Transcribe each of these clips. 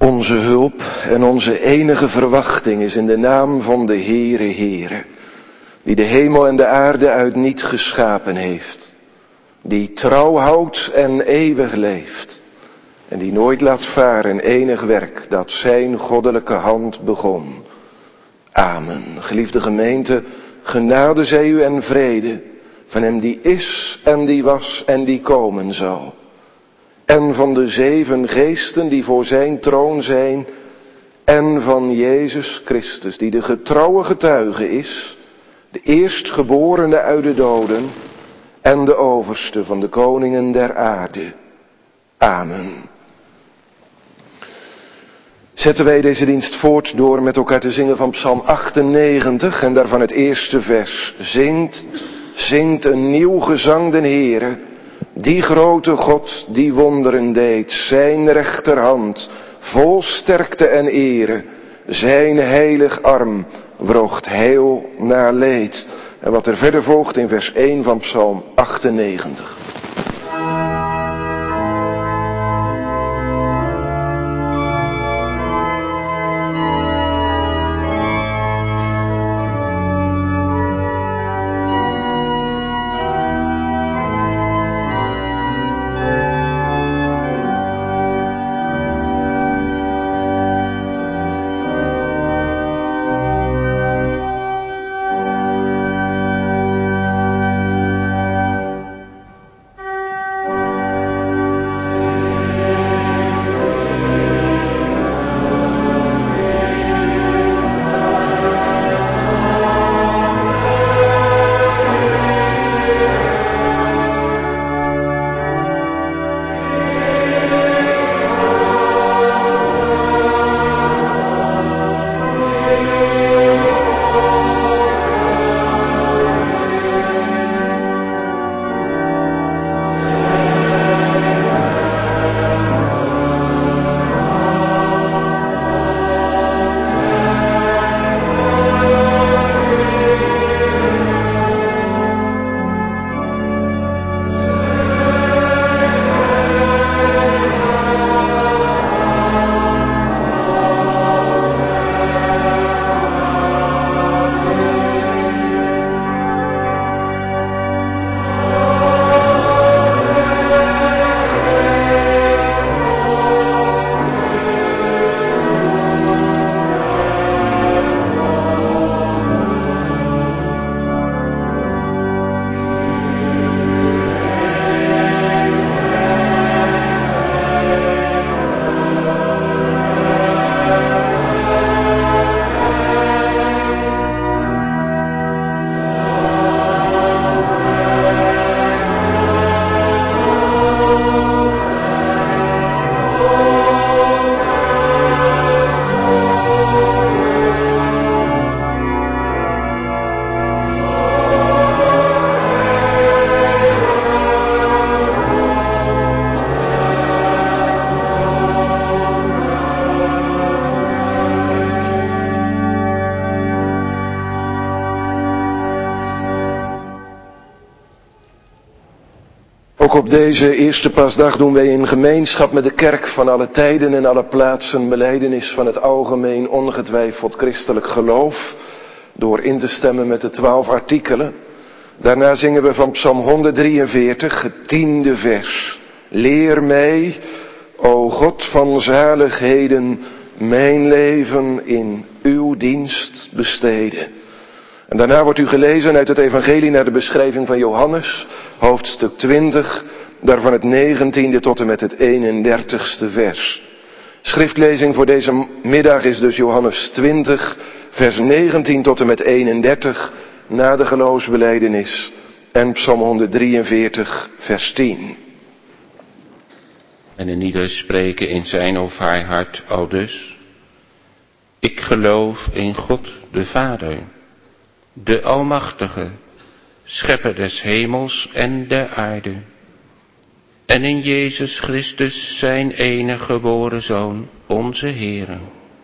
Onze hulp en onze enige verwachting is in de naam van de Heere, die de hemel en de aarde uit niet geschapen heeft, die trouw houdt en eeuwig leeft en die nooit laat varen enig werk dat zijn goddelijke hand begon. Amen. Geliefde gemeente, genade zij u en vrede van hem die is en die was en die komen zal. En van de 7 geesten die voor zijn troon zijn. En van Jezus Christus die de getrouwe getuige is. De eerstgeborene uit de doden. En de overste van de koningen der aarde. Amen. Zetten wij deze dienst voort door met elkaar te zingen van Psalm 98 en daarvan het eerste vers. Zingt een nieuw gezang den Heere, die grote God die wonderen deed, zijn rechterhand vol sterkte en ere, zijn heilig arm wrocht heil naar leed. En wat er verder volgt in vers 1 van Psalm 98. Ook op deze eerste paasdag doen wij in gemeenschap met de kerk van alle tijden en alle plaatsen belijdenis van het algemeen ongetwijfeld christelijk geloof, door in te stemmen met de 12 artikelen. Daarna zingen we van Psalm 143, het 10e vers. Leer mij, o God van zaligheden, mijn leven in uw dienst besteden. En daarna wordt u gelezen uit het evangelie naar de beschrijving van Johannes, hoofdstuk 20, daarvan het 19e tot en met het 31ste vers. Schriftlezing voor deze middag is dus Johannes 20, vers 19 tot en met 31, na de geloofsbelijdenis, en Psalm 143, vers 10. En in ieder spreken in zijn of haar hart aldus: Ik geloof in God de Vader, de Almachtige, Schepper des hemels en der aarde, en in Jezus Christus zijn enige geboren Zoon, onze Heere,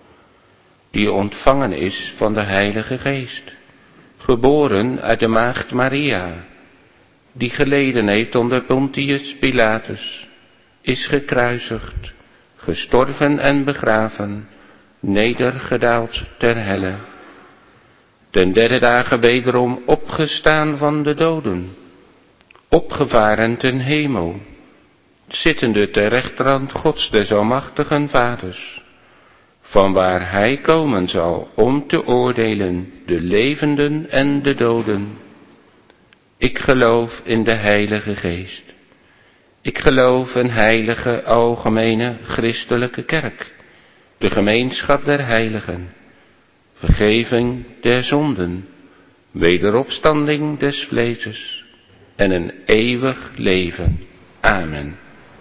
die ontvangen is van de Heilige Geest, geboren uit de maagd Maria, die geleden heeft onder Pontius Pilatus, is gekruisigd, gestorven en begraven, nedergedaald ter helle. Ten derde dagen wederom opgestaan van de doden, opgevaren ten hemel, zittende ter rechterhand Gods des almachtigen Vaders, vanwaar hij komen zal om te oordelen de levenden en de doden. Ik geloof in de Heilige Geest. Ik geloof een heilige, algemene, christelijke kerk, de gemeenschap der heiligen, vergeving der zonden, wederopstanding des vleeses en een eeuwig leven. Amen.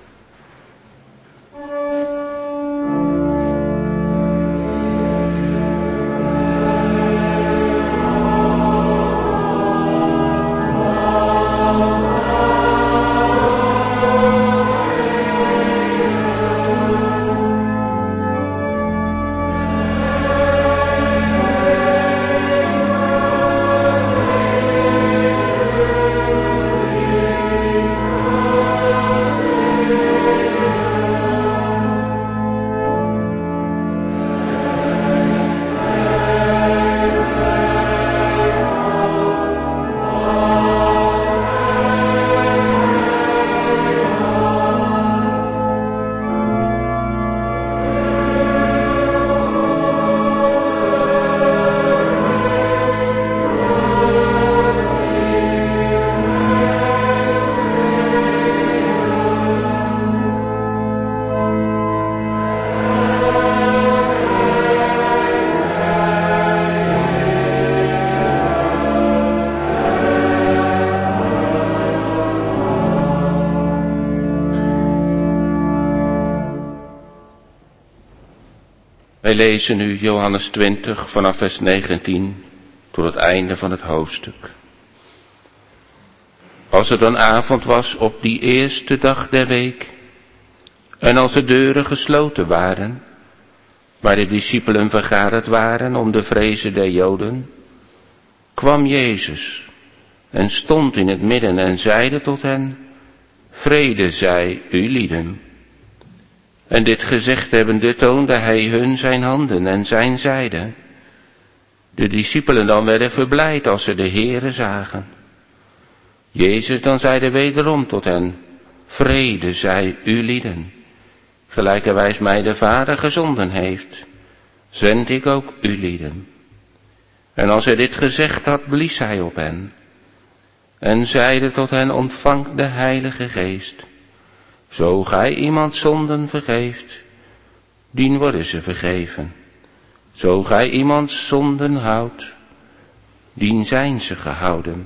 Wij lezen nu Johannes 20 vanaf vers 19 tot het einde van het hoofdstuk. Als het dan avond was op die eerste dag der week, en als de deuren gesloten waren, waar de discipelen vergaderd waren om de vrezen der Joden, kwam Jezus en stond in het midden en zeide tot hen: vrede zij u lieden. En dit gezegd hebbende toonde hij hun zijn handen en zijn zijde. De discipelen dan werden verblijd als ze de Heere zagen. Jezus dan zeide wederom tot hen: vrede zij u lieden. Gelijkerwijs mij de Vader gezonden heeft, zend ik ook u lieden. En als hij dit gezegd had, blies hij op hen en zeide tot hen: ontvangt de Heilige Geest. Zo gij iemand zonden vergeeft, dien worden ze vergeven. Zo gij iemand zonden houdt, dien zijn ze gehouden.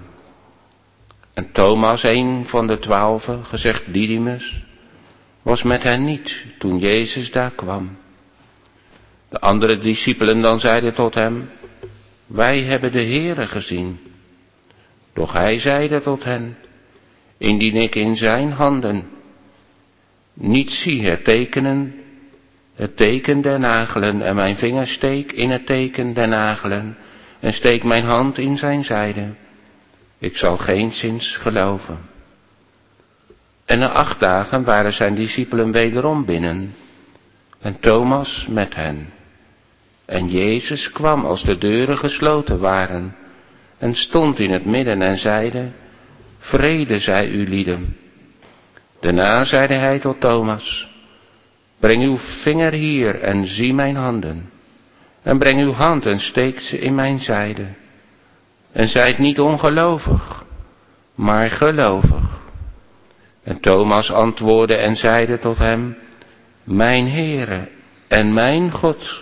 En Thomas, een van de 12, gezegd Didymus, was met hen niet toen Jezus daar kwam. De andere discipelen dan zeiden tot hem: wij hebben de Heere gezien. Doch hij zeide tot hen: indien ik in zijn handen niet zie het teken der nagelen, en mijn vinger steek in het teken der nagelen, en steek mijn hand in zijn zijde, ik zal geenszins geloven. En na 8 dagen waren zijn discipelen wederom binnen, en Thomas met hen. En Jezus kwam als de deuren gesloten waren, en stond in het midden en zeide: vrede zij u lieden. Daarna zeide hij tot Thomas: breng uw vinger hier en zie mijn handen. En breng uw hand en steek ze in mijn zijde. En zijt niet ongelovig, maar gelovig. En Thomas antwoordde en zeide tot hem: mijn Heere en mijn God.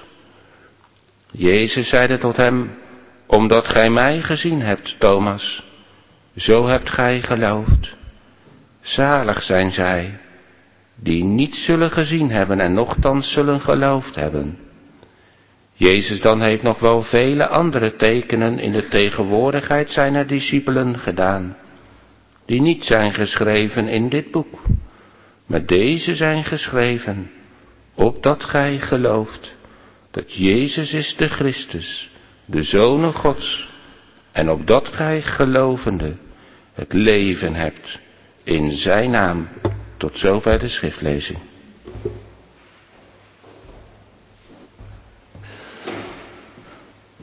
Jezus zeide tot hem: omdat gij mij gezien hebt, Thomas, zo hebt gij geloofd. Zalig zijn zij die niet zullen gezien hebben en nochtans zullen geloofd hebben. Jezus dan heeft nog wel vele andere tekenen in de tegenwoordigheid zijner discipelen gedaan, die niet zijn geschreven in dit boek, maar deze zijn geschreven, opdat gij gelooft dat Jezus is de Christus, de Zoon Gods, en opdat gij gelovende het leven hebt in zijn naam. Tot zover de schriftlezing.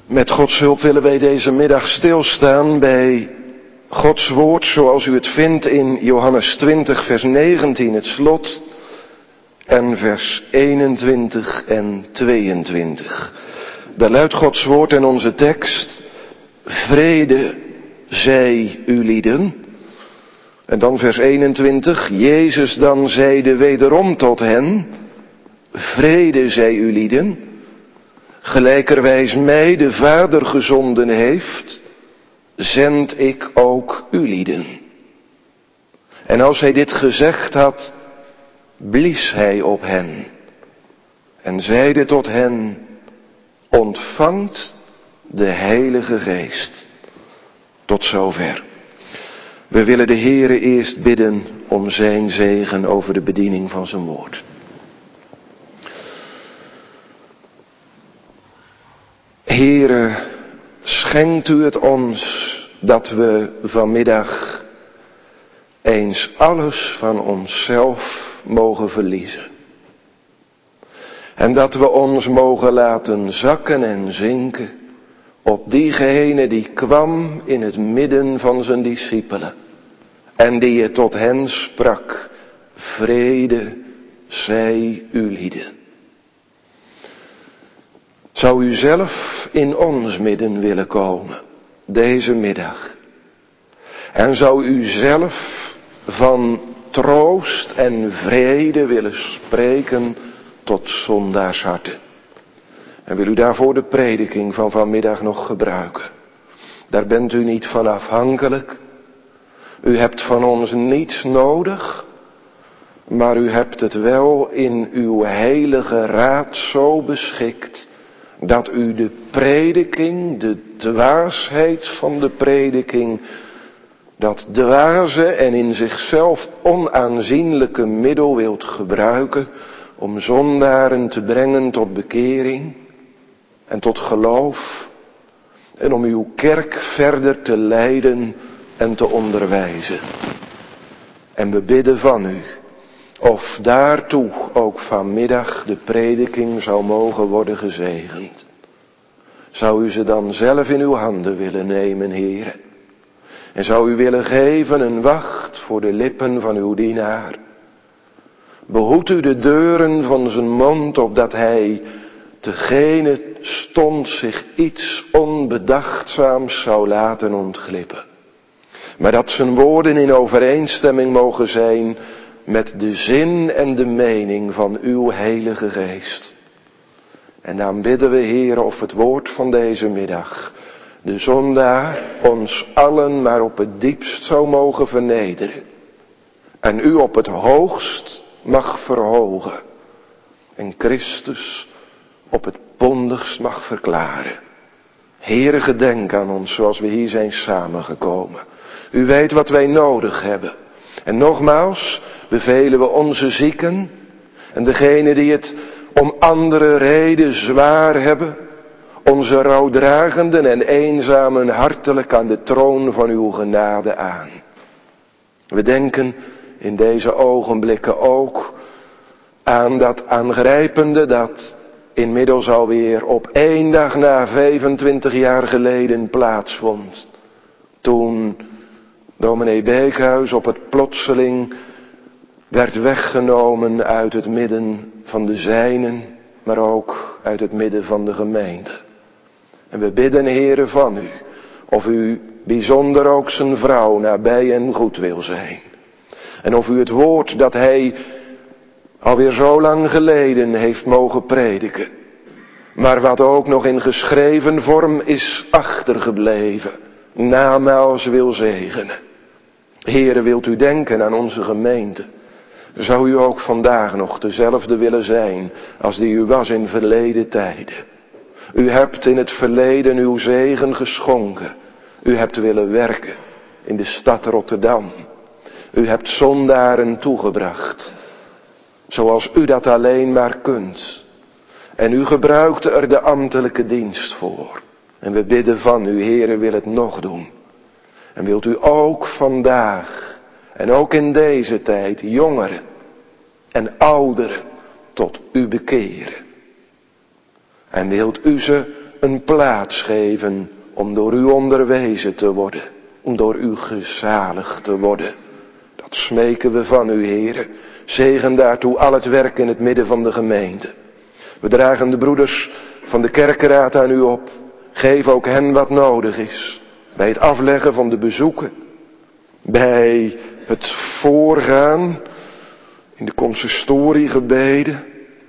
Met Gods hulp willen wij deze middag stilstaan bij Gods woord zoals u het vindt in Johannes 20 vers 19 het slot en vers 21 en 22. Daar luidt Gods woord en onze tekst: vrede zij u lieden. En dan vers 21, Jezus dan zeide wederom tot hen: vrede zij u lieden. Gelijkerwijs mij de Vader gezonden heeft, zend ik ook u lieden. En als hij dit gezegd had, blies hij op hen en zeide tot hen: ontvangt de Heilige Geest. Tot zover. We willen de Heere eerst bidden om zijn zegen over de bediening van zijn woord. Heere, schenkt u het ons dat we vanmiddag eens alles van onszelf mogen verliezen. En dat we ons mogen laten zakken en zinken op diegene die kwam in het midden van zijn discipelen. En die het tot hen sprak: vrede zij u lieden. Zou u zelf in ons midden willen komen, deze middag. En zou u zelf van troost en vrede willen spreken tot zondaarsharten. En wil u daarvoor de prediking van vanmiddag nog gebruiken. Daar bent u niet van afhankelijk. U hebt van ons niets nodig. Maar u hebt het wel in uw heilige raad zo beschikt dat u de prediking, de dwaasheid van de prediking, dat dwaze en in zichzelf onaanzienlijke middel wilt gebruiken om zondaren te brengen tot bekering en tot geloof en om uw kerk verder te leiden en te onderwijzen. En we bidden van u of daartoe ook vanmiddag de prediking zou mogen worden gezegend. Zou u ze dan zelf in uw handen willen nemen, Heere? En zou u willen geven een wacht voor de lippen van uw dienaar? Behoedt u de deuren van zijn mond, opdat hij tegene stond zich iets onbedachtzaams zou laten ontglippen. Maar dat zijn woorden in overeenstemming mogen zijn met de zin en de mening van uw Heilige Geest. En dan bidden we, Heere, of het woord van deze middag de zondaar ons allen maar op het diepst zou mogen vernederen. En u op het hoogst mag verhogen. En Christus op het bondigst mag verklaren. Heere, gedenk aan ons zoals we hier zijn samengekomen. U weet wat wij nodig hebben. En nogmaals bevelen we onze zieken en degenen die het om andere reden zwaar hebben, onze rouwdragenden en eenzamen hartelijk aan de troon van uw genade aan. We denken in deze ogenblikken ook aan dat aangrijpende dat inmiddels alweer op 1 dag na 25 jaar geleden plaatsvond. Toen dominee Beekhuis op het plotseling werd weggenomen uit het midden van de zijnen, maar ook uit het midden van de gemeente. En we bidden, Heere, van u, of u bijzonder ook zijn vrouw nabij en goed wil zijn. En of u het woord dat hij alweer zo lang geleden heeft mogen prediken, maar wat ook nog in geschreven vorm is achtergebleven, namaals wil zegenen. Heere, wilt u denken aan onze gemeente? Zou u ook vandaag nog dezelfde willen zijn als die u was in verleden tijden? U hebt in het verleden uw zegen geschonken. U hebt willen werken in de stad Rotterdam. U hebt zondaren toegebracht, zoals u dat alleen maar kunt. En u gebruikte er de ambtelijke dienst voor. En we bidden van u, Heere, wil het nog doen. En wilt u ook vandaag en ook in deze tijd jongeren en ouderen tot u bekeren. En wilt u ze een plaats geven om door u onderwezen te worden, om door u gezaligd te worden. Dat smeken we van u, Heere. Zegen daartoe al het werk in het midden van de gemeente. We dragen de broeders van de kerkenraad aan u op. Geef ook hen wat nodig is. Bij het afleggen van de bezoeken. Bij het voorgaan in de consistoriegebeden.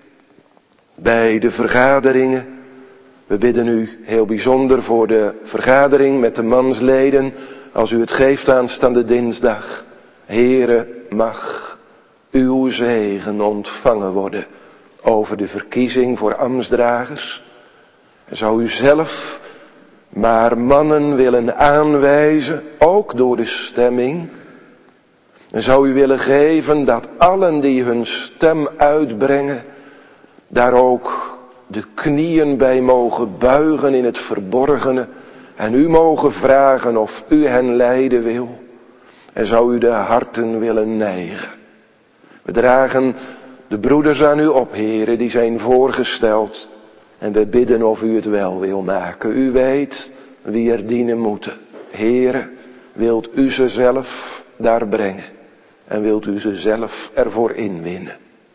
Bij de vergaderingen. We bidden u heel bijzonder voor de vergadering met de mansleden. Als u het geeft aanstaande dinsdag. Heere, mag uw zegen ontvangen worden over de verkiezing voor ambtsdragers. En zou u zelf maar mannen willen aanwijzen, ook door de stemming. En zou u willen geven dat allen die hun stem uitbrengen, daar ook de knieën bij mogen buigen in het verborgene. En u mogen vragen of u hen leiden wil. En zou u de harten willen neigen. We dragen de broeders aan u op, Heere, die zijn voorgesteld. En we bidden of u het wel wil maken. U weet wie er dienen moeten. Heere, wilt u ze zelf daar brengen. En wilt u ze zelf ervoor inwinnen.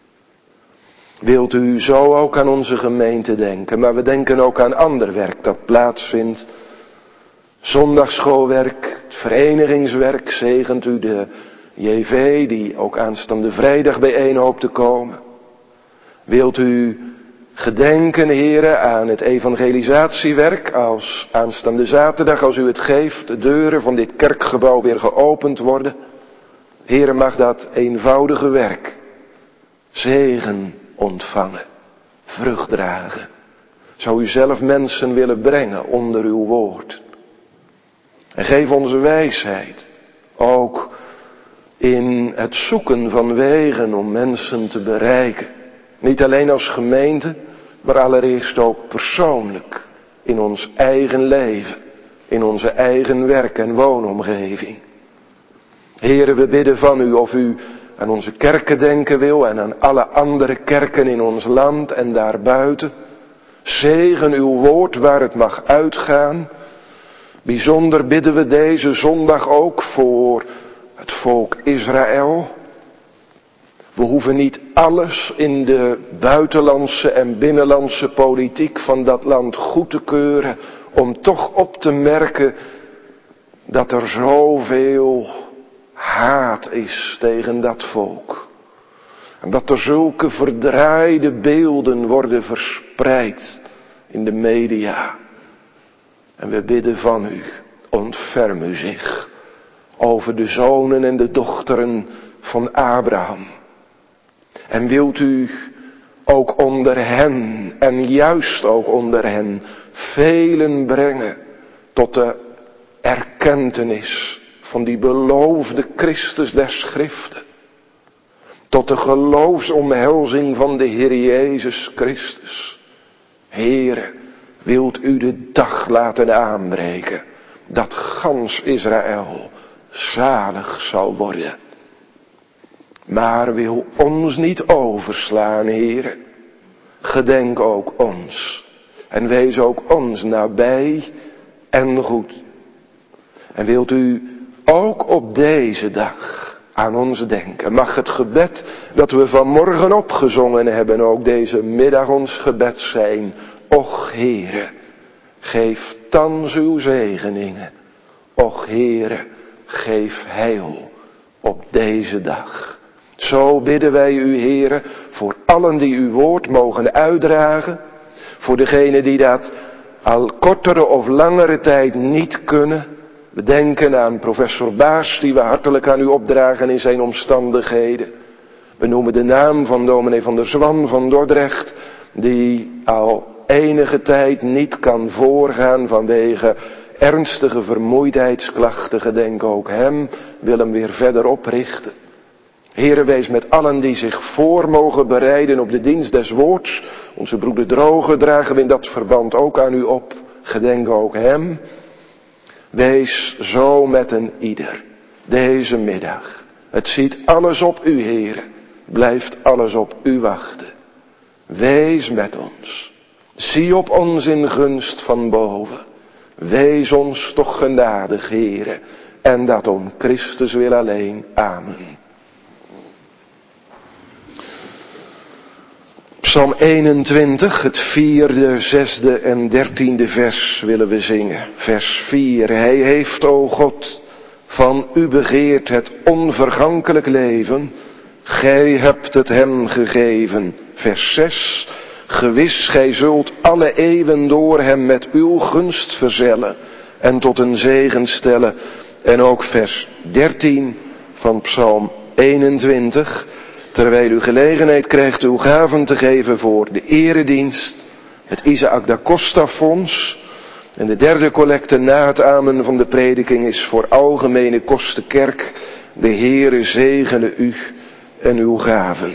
Wilt u zo ook aan onze gemeente denken. Maar we denken ook aan ander werk dat plaatsvindt. Zondagsschoolwerk, het verenigingswerk. Zegent u de JV die ook aanstaande vrijdag bijeen hoopt te komen. Wilt u gedenken, Heere, aan het evangelisatiewerk als aanstaande zaterdag, als u het geeft, de deuren van dit kerkgebouw weer geopend worden. Heere, mag dat eenvoudige werk zegen ontvangen, vrucht dragen. Zou u zelf mensen willen brengen onder uw woord. En geef onze wijsheid, ook in het zoeken van wegen om mensen te bereiken. Niet alleen als gemeente, maar allereerst ook persoonlijk. In ons eigen leven, in onze eigen werk- en woonomgeving. Heere, we bidden van u of u aan onze kerken denken wil en aan alle andere kerken in ons land en daarbuiten. Zegen uw woord waar het mag uitgaan. Bijzonder bidden we deze zondag ook voor het volk Israël. We hoeven niet alles in de buitenlandse en binnenlandse politiek van dat land goed te keuren, om toch op te merken dat er zoveel haat is tegen dat volk. En dat er zulke verdraaide beelden worden verspreid in de media. En we bidden van u, ontferm u zich over de zonen en de dochteren van Abraham. En wilt u ook onder hen, en juist ook onder hen, velen brengen tot de erkentenis van die beloofde Christus der Schriften. Tot de geloofsomhelzing van de Heer Jezus Christus. Heere, wilt u de dag laten aanbreken dat gans Israël zalig zal worden. Maar wil ons niet overslaan, Heere. Gedenk ook ons. En wees ook ons nabij en goed. En wilt u ook op deze dag aan ons denken. Mag het gebed dat we vanmorgen opgezongen hebben ook deze middag ons gebed zijn. Och Heere, geef thans uw zegeningen. Och Heere, geef heil op deze dag. Zo bidden wij u, Heere, voor allen die uw woord mogen uitdragen. Voor degenen die dat al kortere of langere tijd niet kunnen. We denken aan professor Baas, die we hartelijk aan u opdragen in zijn omstandigheden. We noemen de naam van dominee van der Zwan van Dordrecht, die al enige tijd niet kan voorgaan vanwege ernstige vermoeidheidsklachten. Gedenk ook hem, wil hem weer verder oprichten. Heere, wees met allen die zich voor mogen bereiden op de dienst des woords. Onze broeder Droge dragen we in dat verband ook aan u op. Gedenk ook hem. Wees zo met een ieder deze middag. Het ziet alles op u, Heere. Blijft alles op u wachten. Wees met ons. Zie op ons in gunst van boven. Wees ons toch genadig, Heere. En dat om Christus wil alleen. Amen. Psalm 21, het 4e, 6e en 13e vers willen we zingen. Vers 4. Hij heeft, o God, van u begeerd het onvergankelijk leven. Gij hebt het hem gegeven. Vers 6. Gewis, gij zult alle eeuwen door hem met uw gunst verzellen en tot een zegen stellen. En ook vers 13 van Psalm 21. Terwijl u gelegenheid krijgt uw gaven te geven voor de eredienst, het Isaac da Costa Fonds. En de derde collecte na het amen van de prediking is voor algemene kostenkerk. De Heere zegene u en uw gaven.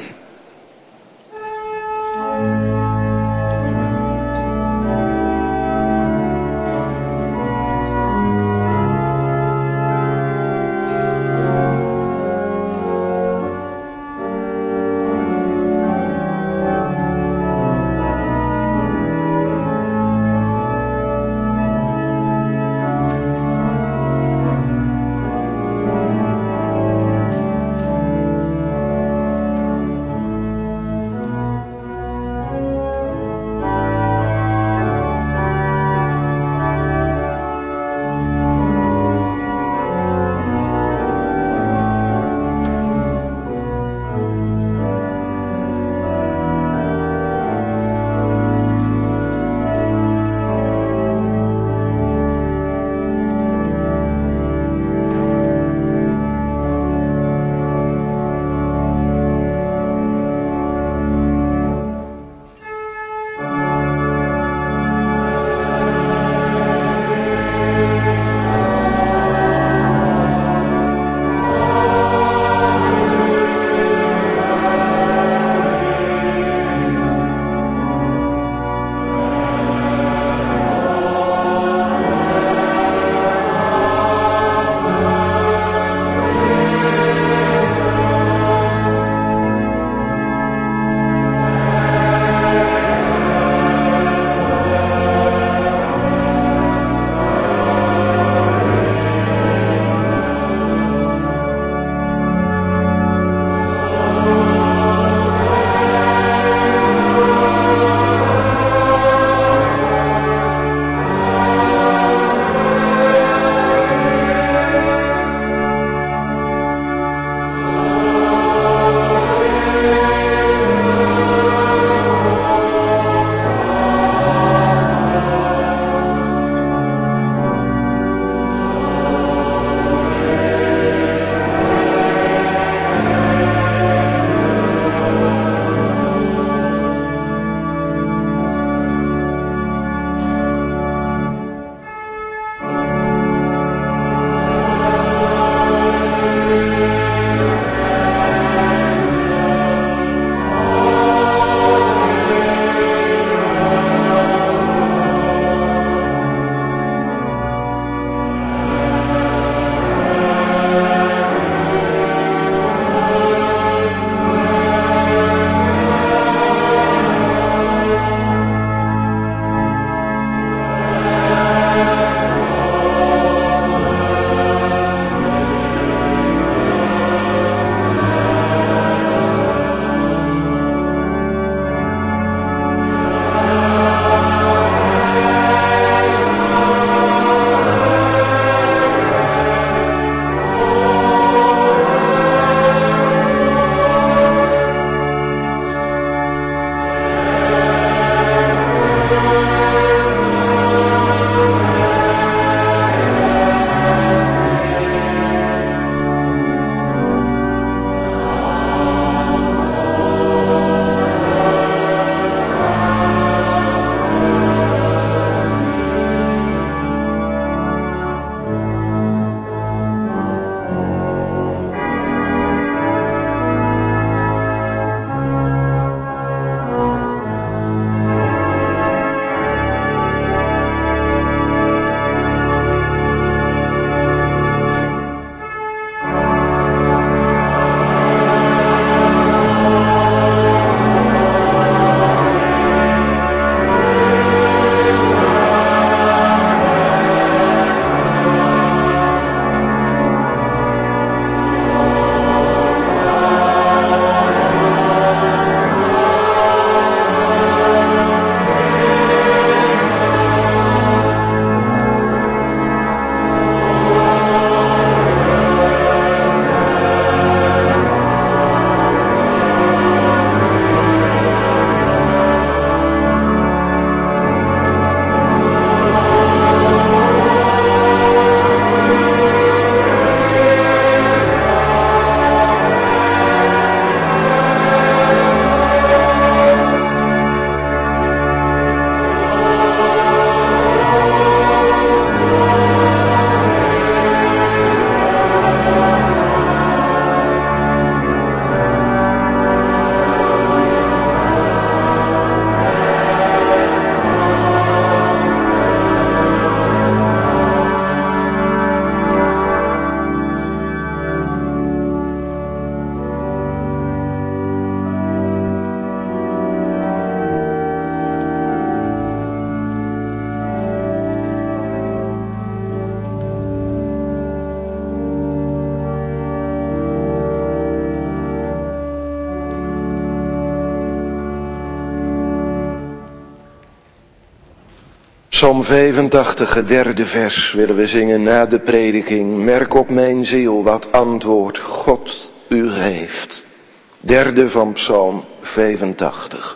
Psalm 85, het derde vers willen we zingen na de prediking. Merk op mijn ziel wat antwoord God u geeft. Derde van Psalm 85.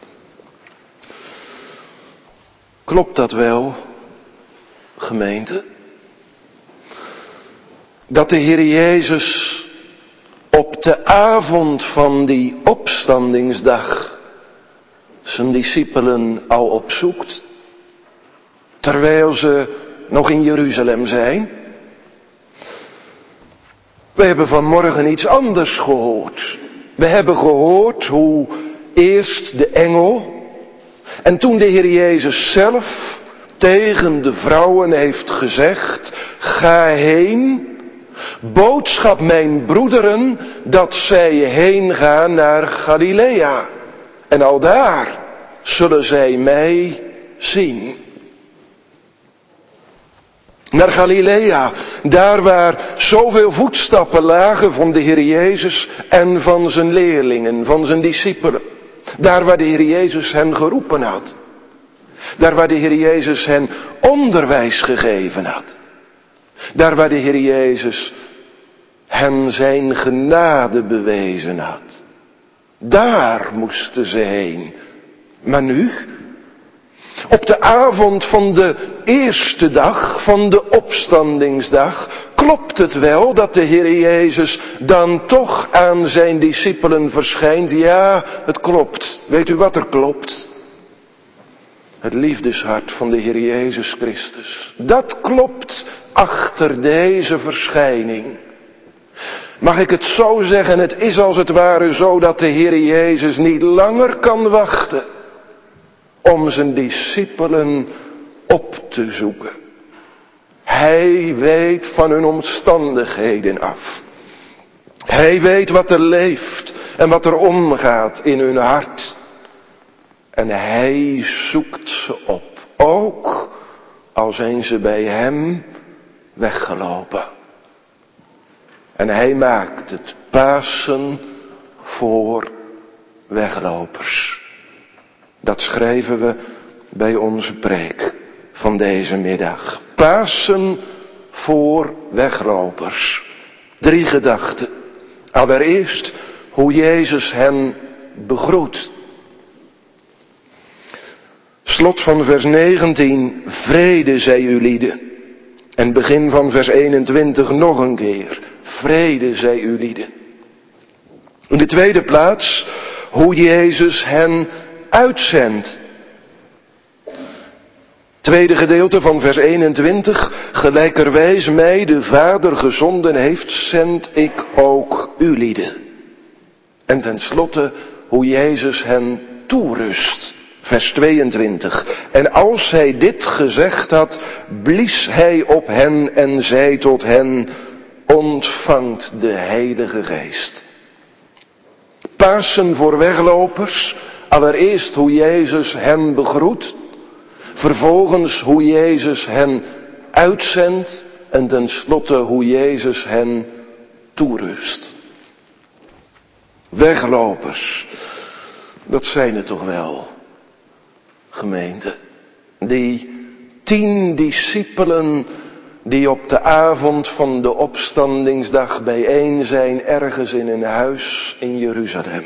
Klopt dat wel, gemeente? Dat de Heer Jezus op de avond van die opstandingsdag zijn discipelen al opzoekt, terwijl ze nog in Jeruzalem zijn? We hebben vanmorgen iets anders gehoord. We hebben gehoord hoe eerst de engel en toen de Heer Jezus zelf tegen de vrouwen heeft gezegd: ga heen, boodschap mijn broederen dat zij heen gaan naar Galilea. En al daar zullen zij mij zien. Naar Galilea, daar waar zoveel voetstappen lagen van de Heer Jezus en van zijn leerlingen, van zijn discipelen. Daar waar de Heer Jezus hen geroepen had. Daar waar de Heer Jezus hen onderwijs gegeven had. Daar waar de Heer Jezus hen zijn genade bewezen had. Daar moesten ze heen. Maar nu? Op de avond van de eerste dag, van de opstandingsdag, klopt het wel dat de Heer Jezus dan toch aan zijn discipelen verschijnt? Ja, het klopt. Weet u wat er klopt? Het liefdeshart van de Heer Jezus Christus. Dat klopt achter deze verschijning. Mag ik het zo zeggen, het is als het ware zo dat de Heer Jezus niet langer kan wachten om zijn discipelen op te zoeken. Hij weet van hun omstandigheden af. Hij weet wat er leeft en wat er omgaat in hun hart. En hij zoekt ze op, ook al zijn ze bij hem weggelopen. En hij maakt het Pasen voor weglopers. Dat schrijven we bij onze preek van deze middag. Pasen voor weglopers. 3 gedachten. Allereerst hoe Jezus hen begroet. Slot van vers 19, vrede zij ulieden. En begin van vers 21 nog een keer, vrede zij ulieden. In de tweede plaats, hoe Jezus hen uitzendt. Tweede gedeelte van vers 21, gelijkerwijs mij de Vader gezonden heeft, zend ik ook ulieden. En tenslotte, hoe Jezus hen toerust. Vers 22. En als hij dit gezegd had, blies hij op hen en zei tot hen: ontvangt de Heilige Geest. Pasen voor weglopers. Allereerst hoe Jezus hen begroet. Vervolgens hoe Jezus hen uitzendt. En tenslotte hoe Jezus hen toerust. Weglopers. Dat zijn het toch wel, gemeente. Die 10 discipelen die op de avond van de opstandingsdag bijeen zijn ergens in een huis in Jeruzalem.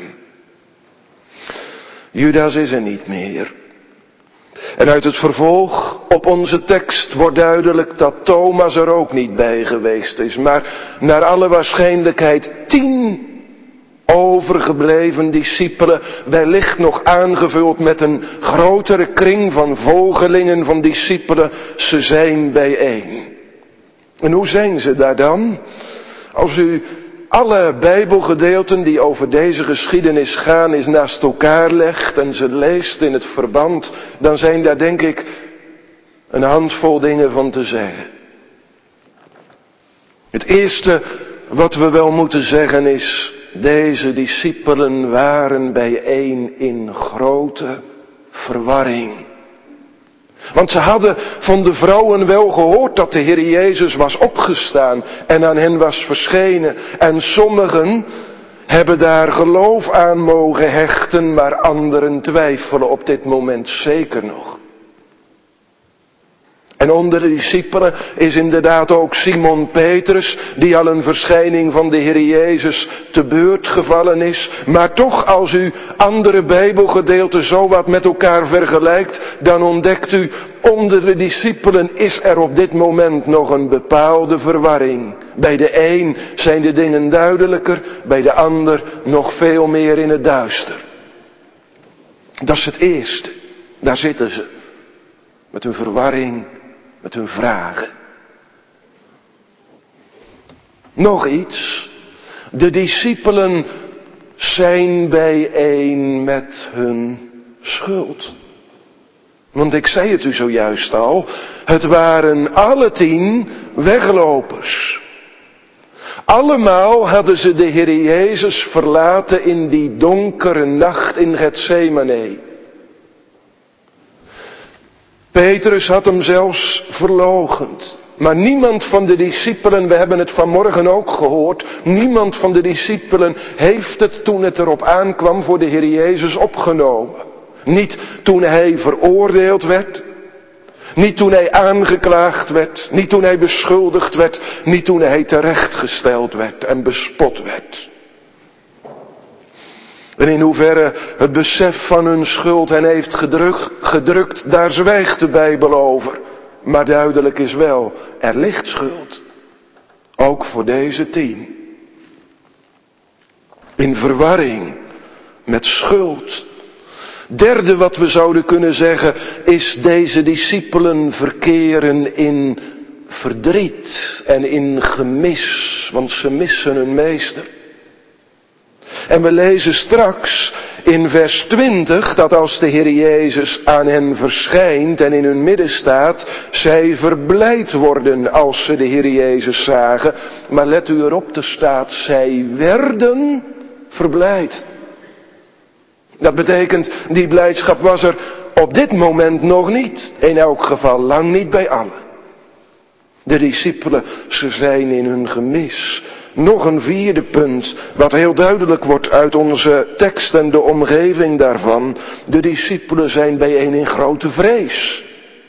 Judas is er niet meer. En uit het vervolg op onze tekst wordt duidelijk dat Thomas er ook niet bij geweest is. Maar naar alle waarschijnlijkheid 10 overgebleven discipelen, wellicht nog aangevuld met een grotere kring van volgelingen van discipelen, ze zijn bijeen. En hoe zijn ze daar dan? Als u alle Bijbelgedeelten die over deze geschiedenis gaan eens naast elkaar legt en ze leest in het verband, dan zijn daar denk ik een handvol dingen van te zeggen. Het eerste wat we wel moeten zeggen is: deze discipelen waren bijeen in grote verwarring. Want ze hadden van de vrouwen wel gehoord dat de Heer Jezus was opgestaan en aan hen was verschenen. En sommigen hebben daar geloof aan mogen hechten, maar anderen twijfelen op dit moment zeker nog. En onder de discipelen is inderdaad ook Simon Petrus, die al een verschijning van de Heer Jezus te beurt gevallen is. Maar toch, als u andere Bijbelgedeelten zo wat met elkaar vergelijkt, dan ontdekt u, onder de discipelen is er op dit moment nog een bepaalde verwarring. Bij de een zijn de dingen duidelijker, bij de ander nog veel meer in het duister. Dat is het eerste. Daar zitten ze. Met hun verwarring, met hun vragen. Nog iets. De discipelen zijn bijeen met hun schuld. Want ik zei het u zojuist al. Het waren alle 10 weglopers. Allemaal hadden ze de Heer Jezus verlaten in die donkere nacht in Getsemane. Petrus had hem zelfs verloochend. Maar niemand van de discipelen, we hebben het vanmorgen ook gehoord, niemand van de discipelen heeft het toen het erop aankwam voor de Heer Jezus opgenomen. Niet toen hij veroordeeld werd, niet toen hij aangeklaagd werd, niet toen hij beschuldigd werd, niet toen hij terechtgesteld werd en bespot werd. En in hoeverre het besef van hun schuld hen heeft gedrukt, daar zwijgt de Bijbel over. Maar duidelijk is wel, er ligt schuld. Ook voor deze 10. In verwarring, met schuld. Derde wat we zouden kunnen zeggen, is deze discipelen verkeren in verdriet en in gemis, want ze missen hun meester. En we lezen straks in vers 20 dat als de Heer Jezus aan hen verschijnt en in hun midden staat, zij verblijd worden als ze de Heer Jezus zagen. Maar let u erop, er staat, zij werden verblijd. Dat betekent, die blijdschap was er op dit moment nog niet. In elk geval lang niet bij allen. De discipelen, ze zijn in hun gemis. Nog een vierde punt, wat heel duidelijk wordt uit onze tekst en de omgeving daarvan. De discipelen zijn bijeen in grote vrees.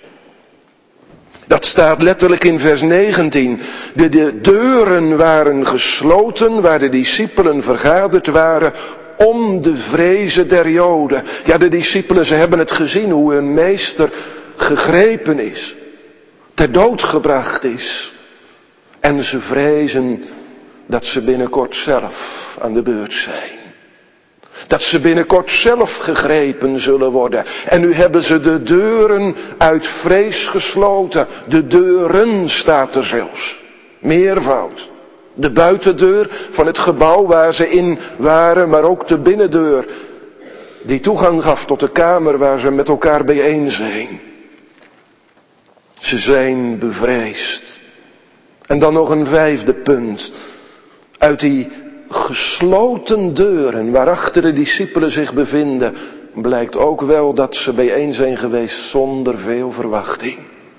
Dat staat letterlijk in vers 19. De deuren waren gesloten waar de discipelen vergaderd waren om de vrezen der Joden. Ja, de discipelen, ze hebben het gezien hoe hun meester gegrepen is. Ter dood gebracht is. En ze vrezen dat ze binnenkort zelf aan de beurt zijn. Dat ze binnenkort zelf gegrepen zullen worden. En nu hebben ze de deuren uit vrees gesloten. De deuren staat er zelfs. Meervoud. De buitendeur van het gebouw waar ze in waren, maar ook de binnendeur. Die toegang gaf tot de kamer waar ze met elkaar bijeen zijn. Ze zijn bevreesd. En dan nog een vijfde punt. Uit die gesloten deuren waarachter de discipelen zich bevinden, blijkt ook wel dat ze bijeen zijn geweest zonder veel verwachting.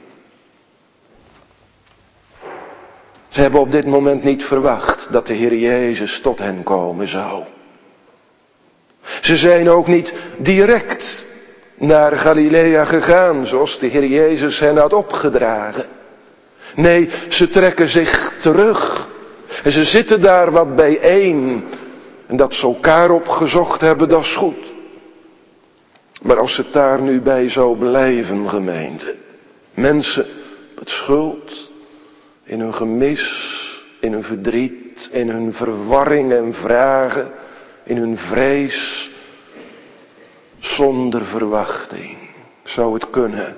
Ze hebben op dit moment niet verwacht dat de Heer Jezus tot hen komen zou. Ze zijn ook niet direct naar Galilea gegaan zoals de Heer Jezus hen had opgedragen. Nee, ze trekken zich terug. En ze zitten daar wat bijeen. En dat ze elkaar opgezocht hebben, dat is goed. Maar als het daar nu bij zou blijven, gemeente. Mensen met schuld, in hun gemis, in hun verdriet, in hun verwarring en vragen, in hun vrees, zonder verwachting. Zou het kunnen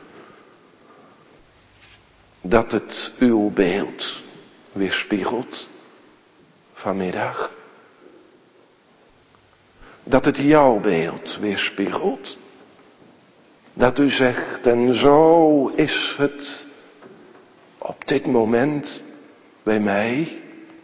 dat het uw beeld weerspiegelt vanmiddag? Dat het jouw beeld weerspiegelt? Dat u zegt, en zo is het op dit moment bij mij.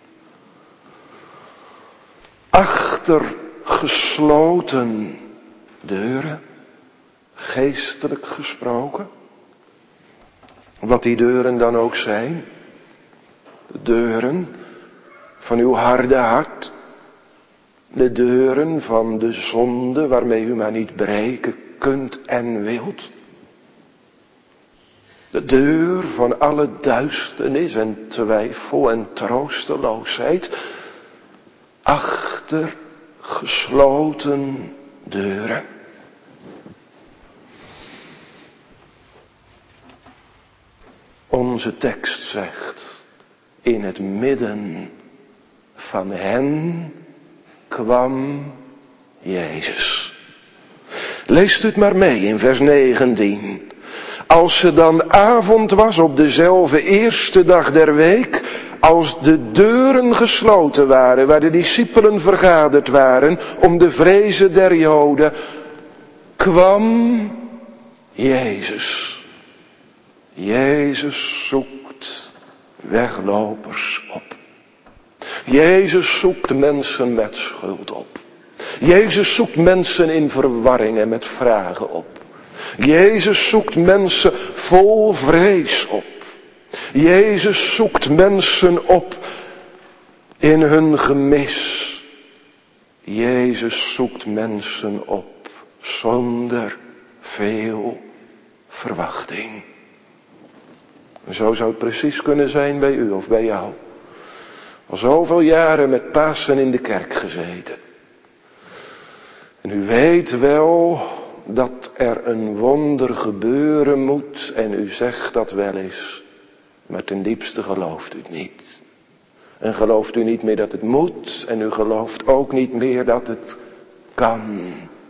Achter gesloten deuren, geestelijk gesproken. Wat die deuren dan ook zijn. De deuren van uw harde hart. De deuren van de zonde waarmee u maar niet breken kunt en wilt. De deur van alle duisternis en twijfel en troosteloosheid. Achter gesloten deuren. Onze tekst zegt, in het midden van hen kwam Jezus. Leest u het maar mee in vers 19. Als het dan avond was op dezelfde eerste dag der week, als de deuren gesloten waren, waar de discipelen vergaderd waren, om de vrezen der Joden, kwam Jezus. Jezus zoekt weglopers op. Jezus zoekt mensen met schuld op. Jezus zoekt mensen in verwarring en met vragen op. Jezus zoekt mensen vol vrees op. Jezus zoekt mensen op in hun gemis. Jezus zoekt mensen op zonder veel verwachting. En zo zou het precies kunnen zijn bij u of bij jou. Al zoveel jaren met Pasen in de kerk gezeten. En u weet wel dat er een wonder gebeuren moet en u zegt dat wel eens. Maar ten diepste gelooft u het niet. En gelooft u niet meer dat het moet en u gelooft ook niet meer dat het kan.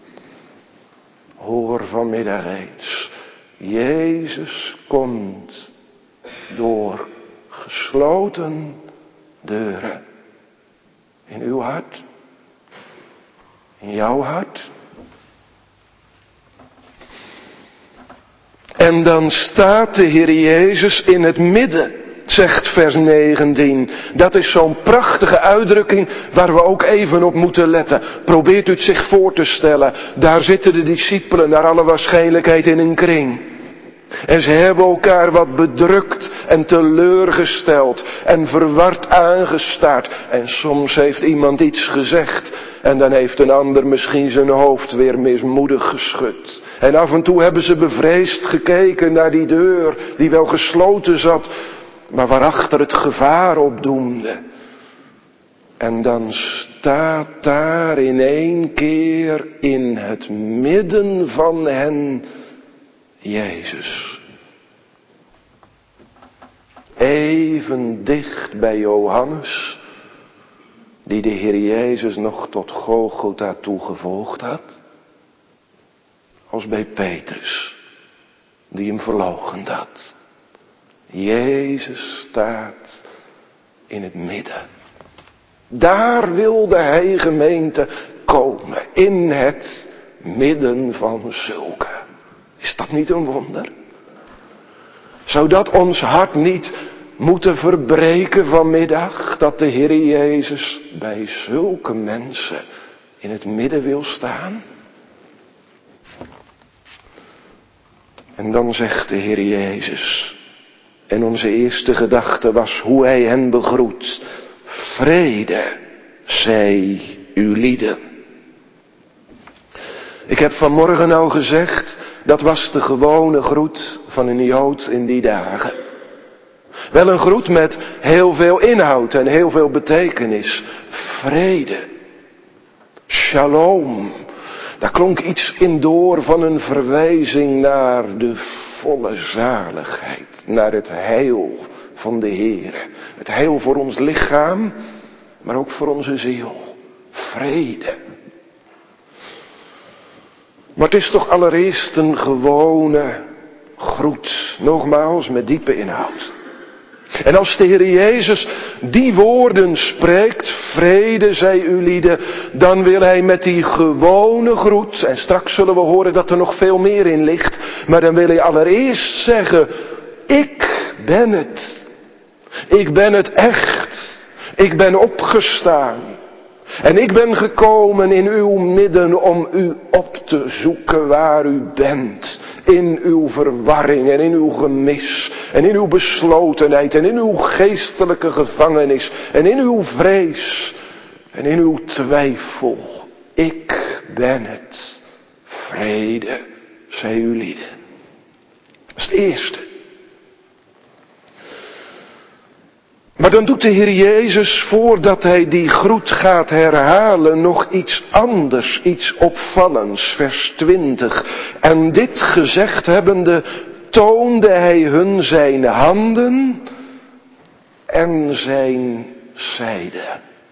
Hoor vanmiddag eens. Jezus komt door gesloten deuren. In uw hart. In jouw hart. En dan staat de Heer Jezus in het midden, zegt vers 19. Dat is zo'n prachtige uitdrukking waar we ook even op moeten letten. Probeert u het zich voor te stellen. Daar zitten de discipelen naar alle waarschijnlijkheid in een kring. En ze hebben elkaar wat bedrukt en teleurgesteld en verward aangestaard. En soms heeft iemand iets gezegd en dan heeft een ander misschien zijn hoofd weer mismoedig geschud. En af en toe hebben ze bevreesd gekeken naar die deur die wel gesloten zat, maar waarachter het gevaar opdoemde. En dan staat daar in één keer in het midden van hen Jezus. Even dicht bij Johannes, die de Heer Jezus nog tot Golgotha toegevolgd had, als bij Petrus, die hem verloochend had. Jezus staat in het midden. Daar wilde hij, gemeente, komen, in het midden van zulke. Is dat niet een wonder? Zou dat ons hart niet moeten verbreken vanmiddag, dat de Heer Jezus bij zulke mensen in het midden wil staan? En dan zegt de Heer Jezus, en onze eerste gedachte was hoe hij hen begroet. Vrede zij uw lieden. Ik heb vanmorgen al gezegd, dat was de gewone groet van een Jood in die dagen. Wel een groet met heel veel inhoud en heel veel betekenis. Vrede. Shalom. Daar klonk iets in door van een verwijzing naar de volle zaligheid. Naar het heil van de Heer. Het heil voor ons lichaam, maar ook voor onze ziel. Vrede. Maar het is toch allereerst een gewone groet. Nogmaals, met diepe inhoud. En als de Heer Jezus die woorden spreekt, vrede zij u lieden, dan wil hij met die gewone groet, en straks zullen we horen dat er nog veel meer in ligt, maar dan wil hij allereerst zeggen, ik ben het. Ik ben het echt. Ik ben opgestaan. En ik ben gekomen in uw midden om u op te zoeken waar u bent. In uw verwarring en in uw gemis. En in uw beslotenheid en in uw geestelijke gevangenis. En in uw vrees. En in uw twijfel. Ik ben het. Vrede zij uw lieden. Dat is het eerste. Maar dan doet de Heer Jezus, voordat hij die groet gaat herhalen, nog iets anders, iets opvallends. Vers 20. En dit gezegd hebbende, toonde hij hun zijn handen en zijn zijde.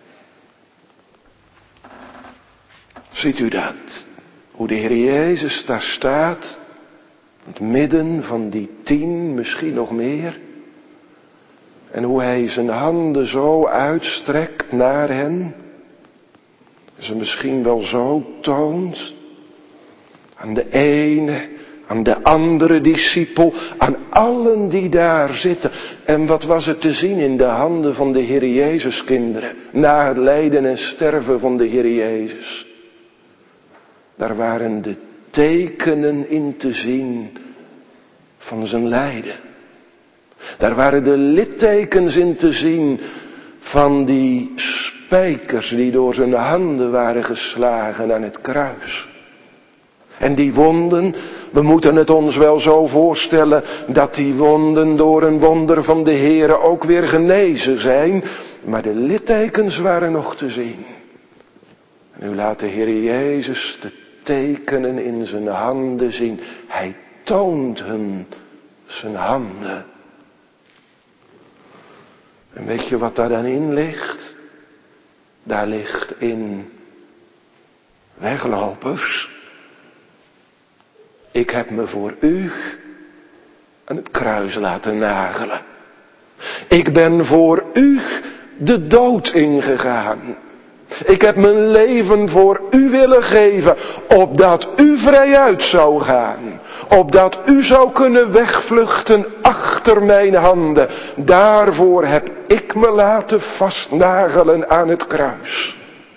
Ziet u dat? Hoe de Heer Jezus daar staat, in het midden van die 10, misschien nog meer. En hoe hij zijn handen zo uitstrekt naar hen. Ze misschien wel zo toont. Aan de ene, aan de andere discipel, aan allen die daar zitten. En wat was er te zien in de handen van de Heer Jezus, kinderen? Na het lijden en sterven van de Heer Jezus. Daar waren de tekenen in te zien van zijn lijden. Daar waren de littekens in te zien van die spijkers die door zijn handen waren geslagen aan het kruis. En die wonden, we moeten het ons wel zo voorstellen dat die wonden door een wonder van de Heere ook weer genezen zijn. Maar de littekens waren nog te zien. En nu laat de Heer Jezus de tekenen in zijn handen zien. Hij toont hun zijn handen. En weet je wat daar dan in ligt? Daar ligt in weglopers. Ik heb me voor u aan het kruis laten nagelen. Ik ben voor u de dood ingegaan. Ik heb mijn leven voor u willen geven, opdat u vrijuit zou gaan. Opdat u zou kunnen wegvluchten achter mijn handen. Daarvoor heb ik me laten vastnagelen aan het kruis.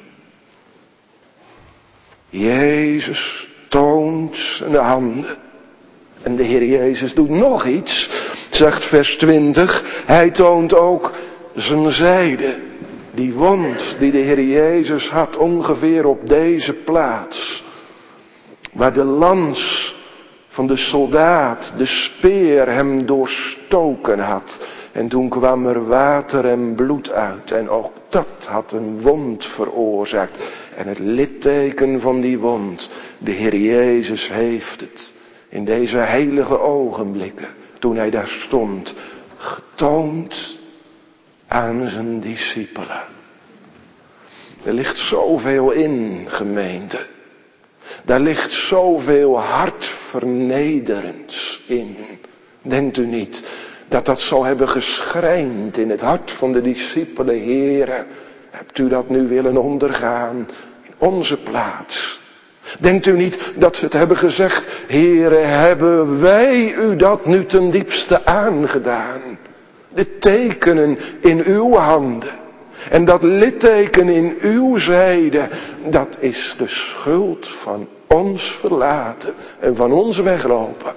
Jezus toont zijn handen. En de Heer Jezus doet nog iets, zegt vers 20. Hij toont ook zijn zijde. Die wond die de Heer Jezus had ongeveer op deze plaats. Waar de lans van de soldaat, de speer hem doorstoken had. En toen kwam er water en bloed uit. En ook dat had een wond veroorzaakt. En het litteken van die wond, de Heer Jezus heeft het in deze heilige ogenblikken, toen hij daar stond, getoond aan zijn discipelen. Er ligt zoveel in, gemeente. Daar ligt zoveel hartvernederends in. Denkt u niet dat dat zal hebben geschrijnd in het hart van de discipelen? Heere, hebt u dat nu willen ondergaan in onze plaats? Denkt u niet dat ze het hebben gezegd: Heere, hebben wij u dat nu ten diepste aangedaan? De tekenen in uw handen en dat litteken in uw zijde, dat is de schuld van ons verlaten en van ons weglopen.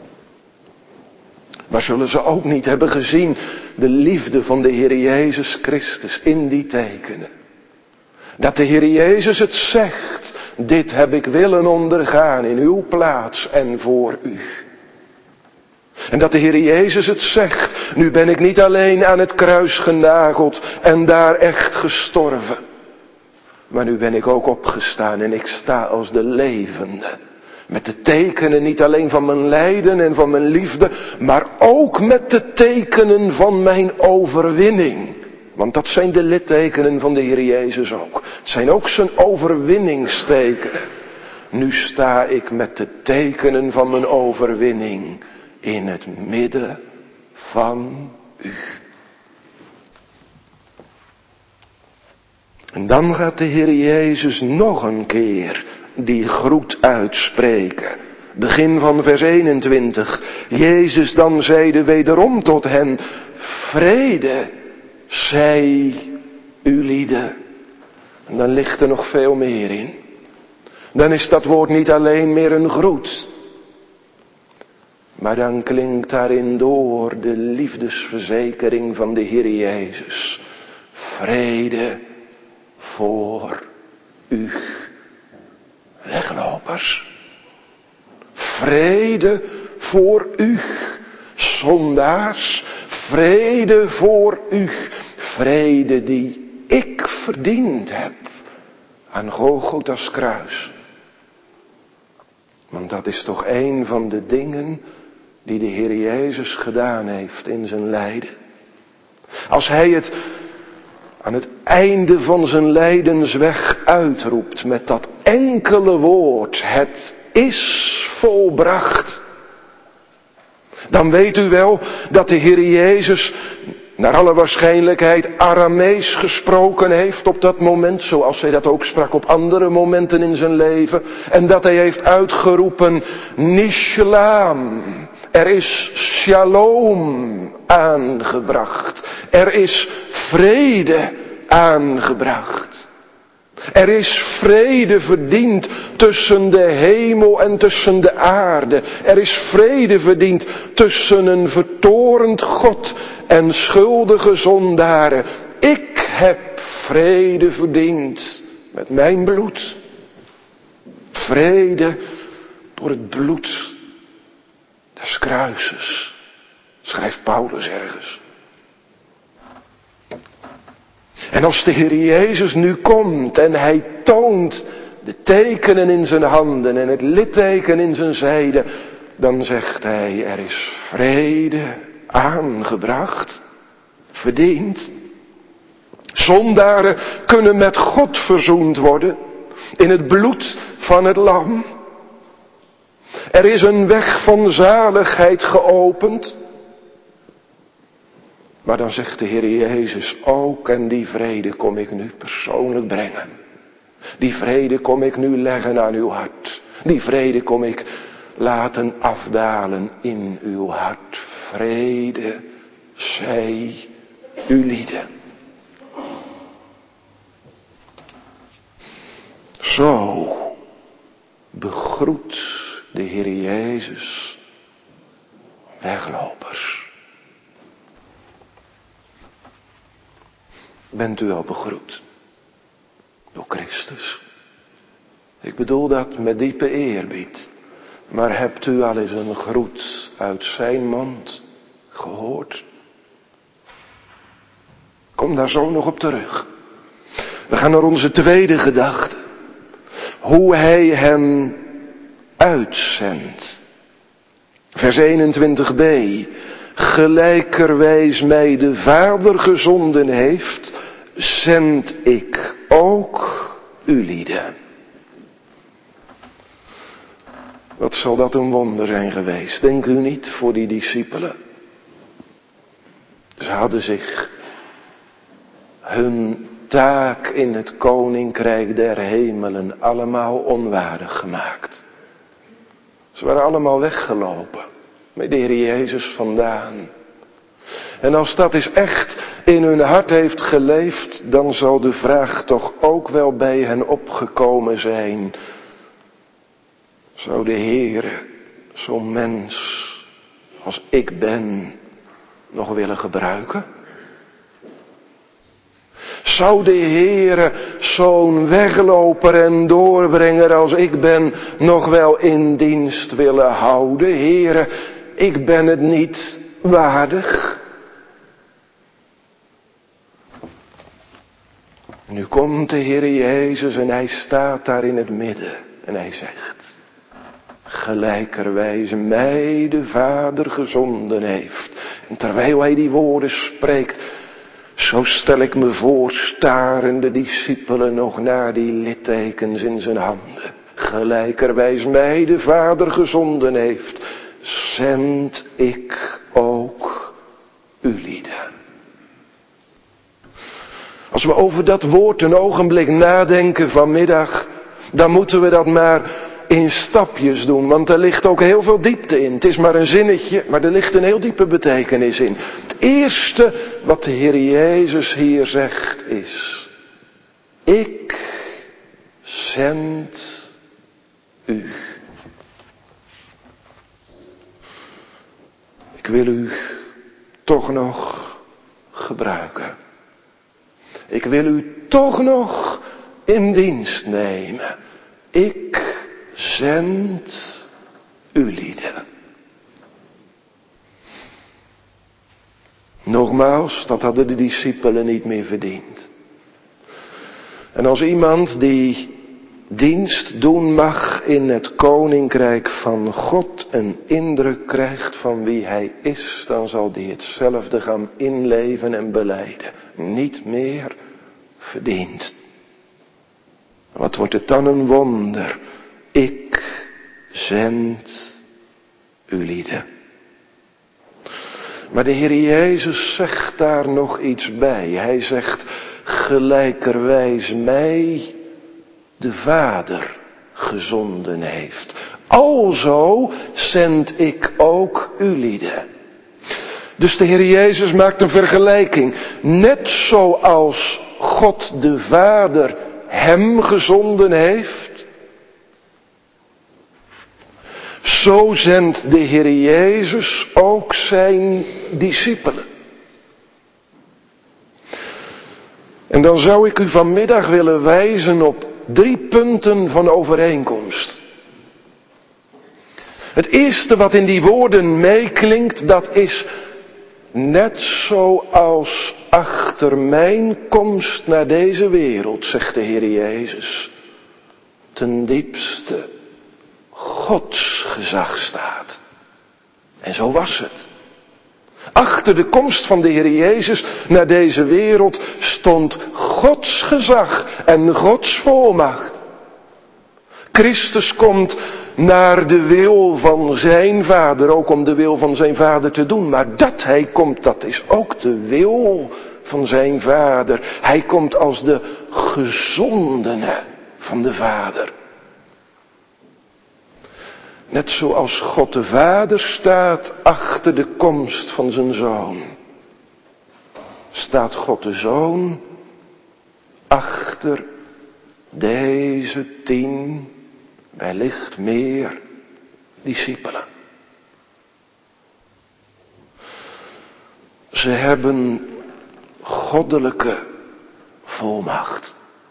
Maar zullen ze ook niet hebben gezien de liefde van de Heer Jezus Christus in die tekenen? Dat de Heer Jezus het zegt: dit heb ik willen ondergaan in uw plaats en voor u. En dat de Heer Jezus het zegt: nu ben ik niet alleen aan het kruis genageld en daar echt gestorven. Maar nu ben ik ook opgestaan en ik sta als de levende. Met de tekenen niet alleen van mijn lijden en van mijn liefde, maar ook met de tekenen van mijn overwinning. Want dat zijn de littekenen van de Heer Jezus ook. Het zijn ook zijn overwinningstekenen. Nu sta ik met de tekenen van mijn overwinning in het midden van u. En dan gaat de Heer Jezus nog een keer die groet uitspreken. Begin van vers 21. Jezus dan zeide wederom tot hen: vrede zij ulieden. En dan ligt er nog veel meer in. Dan is dat woord niet alleen meer een groet. Maar dan klinkt daarin door de liefdesverzekering van de Heer Jezus. Vrede voor u, weglopers. Vrede voor u, zondaars. Vrede voor u vrede die ik verdiend heb aan Golgotha's kruis. Want dat is toch een van de dingen die de Heer Jezus gedaan heeft in zijn lijden. Als hij het aan het einde van zijn lijdensweg uitroept met dat enkele woord, het is volbracht. Dan weet u wel dat de Heer Jezus naar alle waarschijnlijkheid Aramees gesproken heeft op dat moment, zoals hij dat ook sprak op andere momenten in zijn leven. En dat hij heeft uitgeroepen, Nishlaam. Er is shalom aangebracht. Er is vrede aangebracht. Er is vrede verdiend tussen de hemel en tussen de aarde. Er is vrede verdiend tussen een vertorend God en schuldige zondaren. Ik heb vrede verdiend met mijn bloed. Vrede door het bloed des kruises, schrijft Paulus ergens. En als de Heer Jezus nu komt en hij toont de tekenen in zijn handen en het litteken in zijn zijde, dan zegt hij, er is vrede aangebracht, verdiend. Zondaren kunnen met God verzoend worden in het bloed van het lam. Er is een weg van zaligheid geopend. Maar dan zegt de Heer Jezus ook, en die vrede kom ik nu persoonlijk brengen. Die vrede kom ik nu leggen aan uw hart. Die vrede kom ik laten afdalen in uw hart. Vrede zij ulieden. Zo begroet de Heer Jezus weglopers. Bent u al begroet door Christus? Ik bedoel dat met diepe eerbied. Maar hebt u al eens een groet uit zijn mond gehoord? Kom daar zo nog op terug. We gaan naar onze tweede gedachte. Hoe hij hem uitzendt. Vers 21b. Gelijkerwijs mij de Vader gezonden heeft, zend ik ook ulieden. Wat zal dat een wonder zijn geweest, denkt u niet, voor die discipelen? Ze hadden zich hun taak in het koninkrijk der hemelen allemaal onwaardig gemaakt. Ze waren allemaal weggelopen, met de Heer Jezus vandaan. En als dat eens echt in hun hart heeft geleefd, dan zal de vraag toch ook wel bij hen opgekomen zijn. Zou de Heere zo'n mens als ik ben nog willen gebruiken? Zou de Heere zo'n wegloper en doorbrenger als ik ben nog wel in dienst willen houden? Heere, ik ben het niet waardig. Nu komt de Heer Jezus en hij staat daar in het midden en hij zegt: gelijkerwijs mij de Vader gezonden heeft. En terwijl hij die woorden spreekt, zo stel ik me voor, staren de discipelen nog naar die littekens in zijn handen. Gelijkerwijs mij de Vader gezonden heeft, zend ik ook ulieden. Als we over dat woord een ogenblik nadenken vanmiddag, dan moeten we dat maar in stapjes doen, want er ligt ook heel veel diepte in. Het is maar een zinnetje, maar er ligt een heel diepe betekenis in. Het eerste wat de Heer Jezus hier zegt is: ik zend u. Ik wil u toch nog gebruiken. Ik wil u toch nog in dienst nemen. Ik zend ulieden. Nog nogmaals, dat hadden de discipelen niet meer verdiend. En als iemand die dienst doen mag in het koninkrijk van God een indruk krijgt van wie hij is, dan zal die hetzelfde gaan inleven en belijden. Niet meer verdiend. Wat wordt het dan een wonder? Ik zend ulieden. Maar de Heer Jezus zegt daar nog iets bij. Hij zegt, gelijkerwijs mij de Vader gezonden heeft. Alzo zend ik ook ulieden. Dus de Heer Jezus maakt een vergelijking. Net zoals God de Vader hem gezonden heeft, zo zendt de Heer Jezus ook zijn discipelen. En dan zou ik u vanmiddag willen wijzen op 3 punten van overeenkomst. Het eerste wat in die woorden meeklinkt, dat is net zoals achter mijn komst naar deze wereld, zegt de Heer Jezus, ten diepste Gods gezag staat. En zo was het. Achter de komst van de Heer Jezus naar deze wereld stond Gods gezag en Gods volmacht. Christus komt naar de wil van zijn Vader, ook om de wil van zijn Vader te doen. Maar dat hij komt, dat is ook de wil van zijn Vader. Hij komt als de gezondene van de Vader. Net zoals God de Vader staat achter de komst van zijn Zoon, staat God de Zoon achter deze 10, wellicht meer, discipelen. Ze hebben goddelijke volmacht.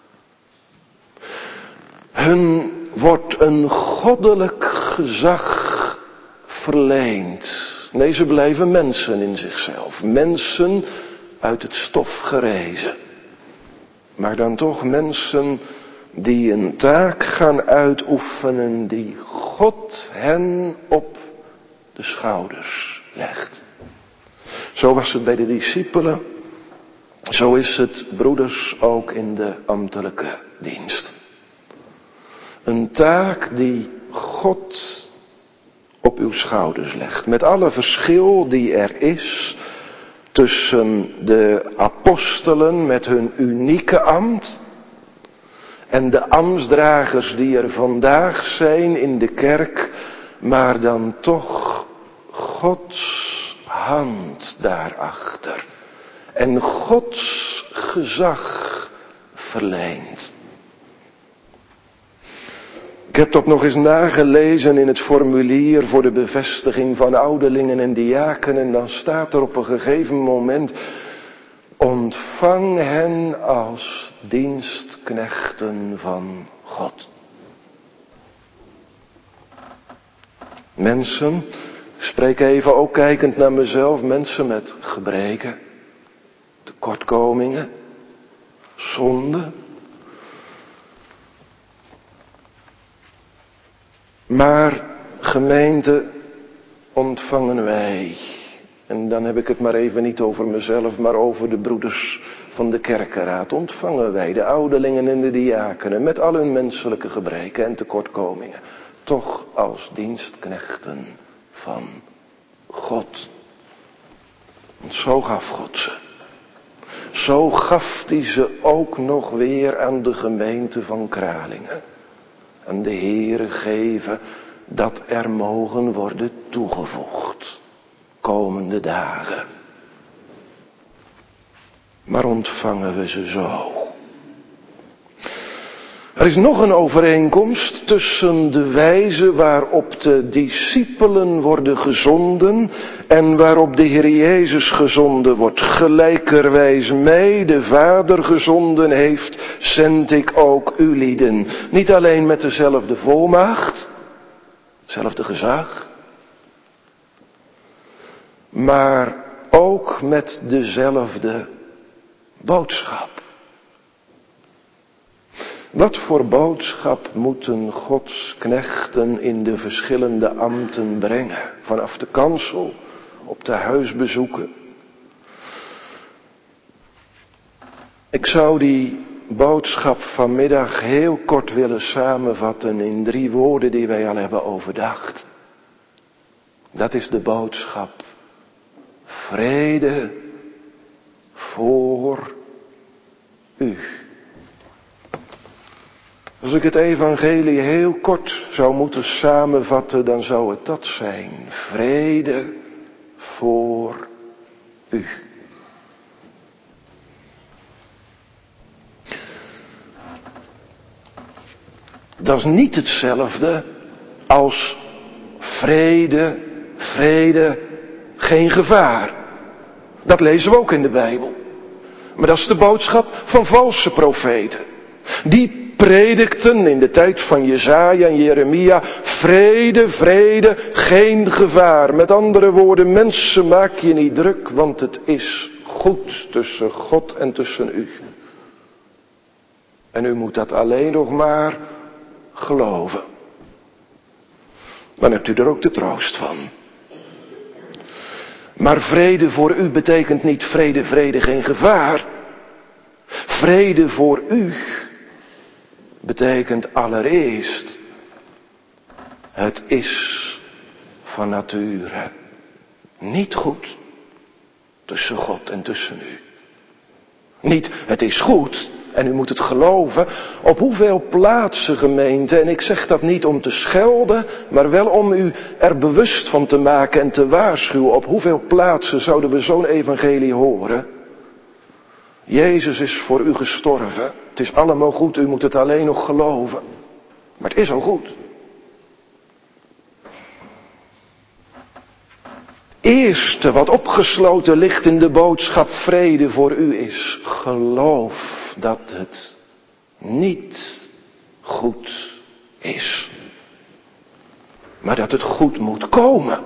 Hun wordt een goddelijk gezag verleend. Nee, ze blijven mensen in zichzelf. Mensen uit het stof gerezen. Maar dan toch mensen die een taak gaan uitoefenen die God hen op de schouders legt. Zo was het bij de discipelen. Zo is het, broeders, ook in de ambtelijke dienst. Een taak die God op uw schouders legt. Met alle verschil die er is tussen de apostelen met hun unieke ambt en de ambtsdragers die er vandaag zijn in de kerk, maar dan toch Gods hand daarachter en Gods gezag verleent. Ik heb dat nog eens nagelezen in het formulier voor de bevestiging van ouderlingen en diaken. En dan staat er op een gegeven moment: ontvang hen als dienstknechten van God. Mensen, ik spreek even ook kijkend naar mezelf, mensen met gebreken, tekortkomingen, zonde. Maar gemeente, ontvangen wij, en dan heb ik het maar even niet over mezelf, maar over de broeders van de kerkenraad, ontvangen wij de ouderlingen en de diakenen met al hun menselijke gebreken en tekortkomingen, toch als dienstknechten van God. Want zo gaf God ze. Zo gaf hij ze ook nog weer aan de gemeente van Kralingen. En de Heere geven dat er mogen worden toegevoegd. Komende dagen. Maar ontvangen we ze zo. Er is nog een overeenkomst tussen de wijze waarop de discipelen worden gezonden en waarop de Heer Jezus gezonden wordt. Gelijkerwijs mij de Vader gezonden heeft, zend ik ook ulieden. Niet alleen met dezelfde volmacht, hetzelfde gezag, maar ook met dezelfde boodschap. Wat voor boodschap moeten Gods knechten in de verschillende ambten brengen? Vanaf de kansel, op de huisbezoeken. Ik zou die boodschap vanmiddag heel kort willen samenvatten in 3 woorden die wij al hebben overdacht. Dat is de boodschap: vrede voor u. Als ik het evangelie heel kort zou moeten samenvatten, dan zou het dat zijn: vrede voor u. Dat is niet hetzelfde als vrede, geen gevaar. Dat lezen we ook in de Bijbel. Maar dat is de boodschap van valse profeten. Die predikten in de tijd van Jesaja en Jeremia: vrede, geen gevaar. Met andere woorden, mensen, maak je niet druk, want het is goed tussen God en tussen u. En u moet dat alleen nog maar geloven. Dan hebt u er ook de troost van. Maar vrede voor u betekent niet vrede, geen gevaar. Vrede voor u betekent allereerst: het is van nature niet goed tussen God en tussen u. Niet, het is goed en u moet het geloven. Op hoeveel plaatsen, gemeente, en ik zeg dat niet om te schelden, maar wel om u er bewust van te maken en te waarschuwen. Op hoeveel plaatsen zouden we zo'n evangelie horen? Jezus is voor u gestorven. Het is allemaal goed, u moet het alleen nog geloven. Maar het is al goed. Eerste wat opgesloten ligt in de boodschap vrede voor u is: geloof dat het niet goed is. Maar dat het goed moet komen.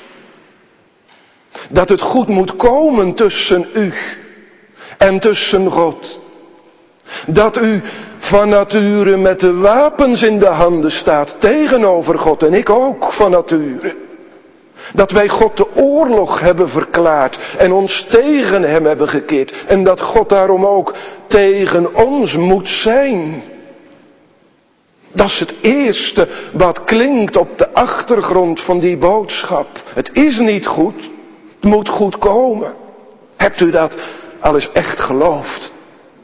Dat het goed moet komen tussen u en tussen God. Dat u van nature met de wapens in de handen staat tegenover God, en ik ook van nature. Dat wij God de oorlog hebben verklaard en ons tegen hem hebben gekeerd. En dat God daarom ook tegen ons moet zijn. Dat is het eerste wat klinkt op de achtergrond van die boodschap. Het is niet goed, het moet goed komen. Hebt u dat al eens echt geloofd?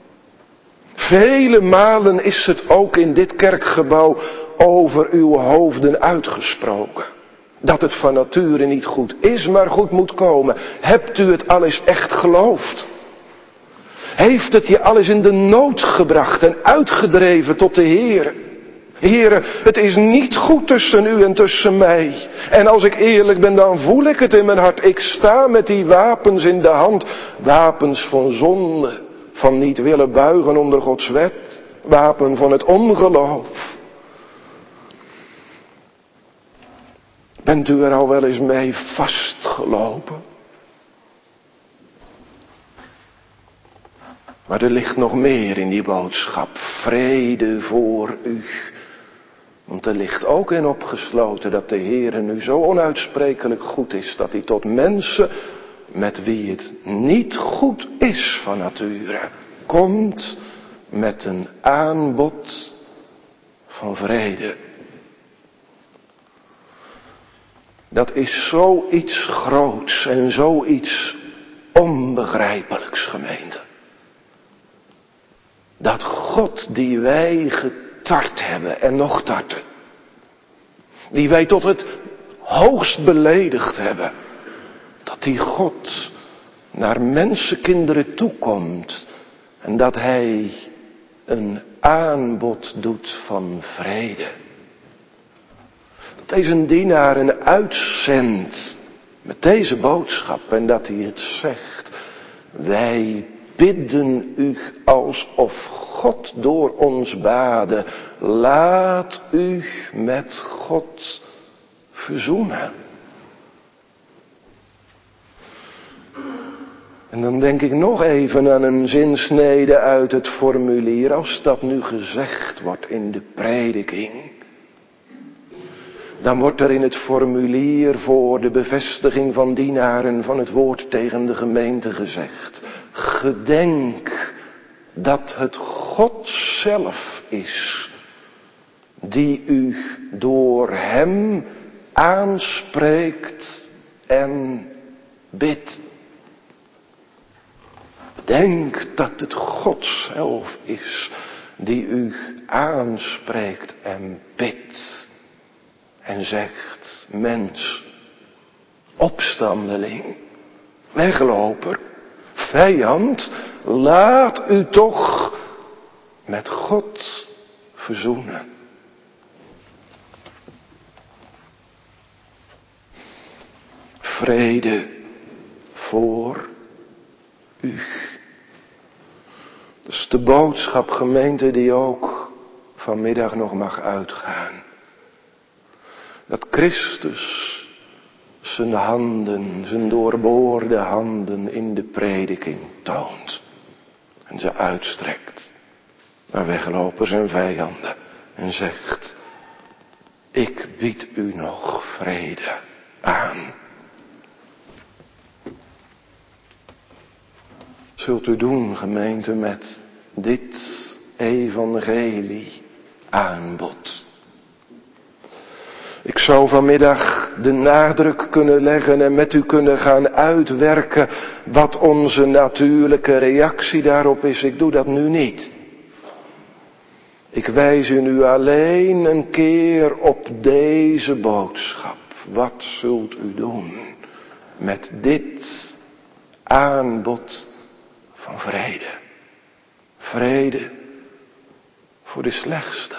Vele malen is het ook in dit kerkgebouw over uw hoofden uitgesproken. Dat het van nature niet goed is, maar goed moet komen. Hebt u het al eens echt geloofd? Heeft het je al eens in de nood gebracht en uitgedreven tot de Heere? Heere, het is niet goed tussen u en tussen mij. En als ik eerlijk ben, dan voel ik het in mijn hart. Ik sta met die wapens in de hand. Wapens van zonde, van niet willen buigen onder Gods wet. Wapen van het ongeloof. Bent u er al wel eens mee vastgelopen? Maar er ligt nog meer in die boodschap. Vrede voor u. Want er ligt ook in opgesloten dat de Heere nu zo onuitsprekelijk goed is, dat hij tot mensen met wie het niet goed is van nature komt met een aanbod van vrede. Dat is zoiets groots en zoiets onbegrijpelijks, gemeente. Dat God die wij getart hebben en nog tarten, die wij tot het hoogst beledigd hebben, dat die God naar mensenkinderen toekomt en dat hij een aanbod doet van vrede. Dat hij zijn dienaren uitzendt met deze boodschap en dat hij het zegt: wij bidden u alsof God door ons bade, laat u met God verzoenen. En dan denk ik nog even aan een zinsnede uit het formulier. Als dat nu gezegd wordt in de prediking, dan wordt er in het formulier voor de bevestiging van dienaren van het woord tegen de gemeente gezegd: gedenk dat het God zelf is die u door hem aanspreekt en bidt. Denk dat het God zelf is die u aanspreekt en bidt. En zegt: mens, opstandeling, wegloper, vijand, laat u toch met God verzoenen. Vrede voor u. Dat is de boodschap, gemeente, die ook vanmiddag nog mag uitgaan. Dat Christus zijn handen, zijn doorboorde handen in de prediking toont. En ze uitstrekt naar weglopers en vijanden. En zegt: ik bied u nog vrede aan. Zult u doen, gemeente, met dit evangelie aanbod. Ik zou vanmiddag de nadruk kunnen leggen en met u kunnen gaan uitwerken wat onze natuurlijke reactie daarop is. Ik doe dat nu niet. Ik wijs u nu alleen een keer op deze boodschap. Wat zult u doen met dit aanbod van vrede? Vrede voor de slechtste.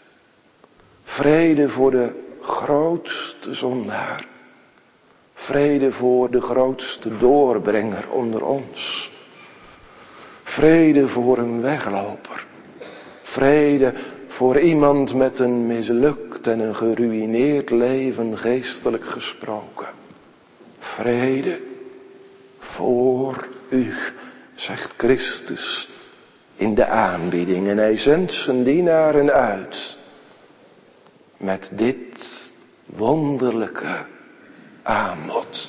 Vrede voor de grootste zondaar. Vrede voor de grootste doorbrenger onder ons. Vrede voor een wegloper. Vrede voor iemand met een mislukt en een geruïneerd leven, geestelijk gesproken. Vrede voor u, zegt Christus in de aanbieding. En hij zendt zijn dienaren uit met dit wonderlijke aanbod.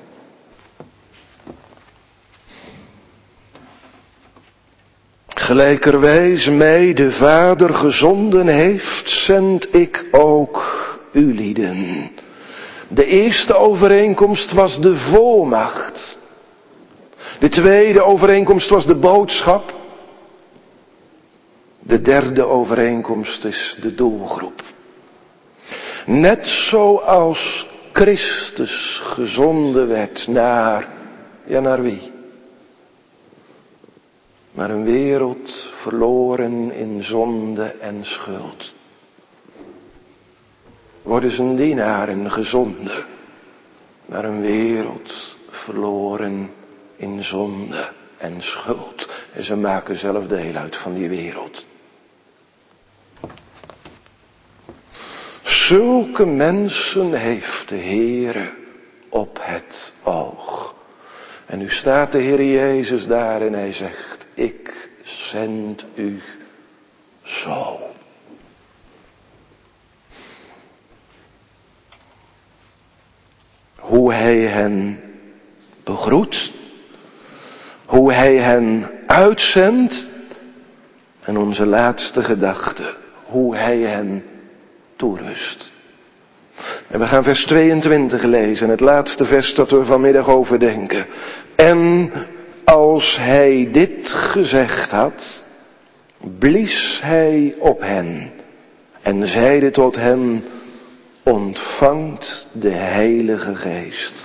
Gelijkerwijs mij de Vader gezonden heeft, zend ik ook ulieden. De eerste overeenkomst was de volmacht. De tweede overeenkomst was de boodschap. De derde overeenkomst is de doelgroep. Net zoals Christus gezonden werd naar wie? Maar een wereld verloren in zonde en schuld. Worden zijn dienaren gezonden naar een wereld verloren in zonde en schuld. En ze maken zelf deel uit van die wereld. Zulke mensen heeft de Heere op het oog. En nu staat de Heer Jezus daar en hij zegt: ik zend u zo. Hoe hij hen begroet, hoe hij hen uitzendt en onze laatste gedachte, hoe hij hen toerust. En we gaan vers 22 lezen, het laatste vers dat we vanmiddag overdenken. En als hij dit gezegd had, blies hij op hen en zeide tot hen: ontvangt de Heilige Geest.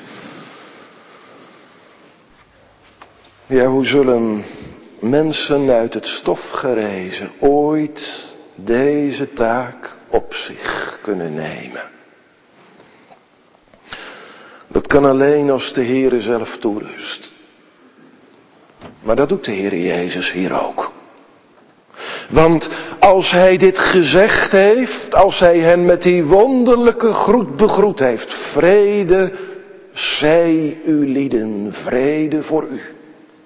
Ja, hoe zullen mensen uit het stof gerezen ooit deze taak op zich kunnen nemen? Dat kan alleen als de Heere zelf toerust. Maar dat doet de Heere Jezus hier ook. Want als hij dit gezegd heeft, als hij hen met die wonderlijke groet begroet heeft: vrede zij u lieden, vrede voor u.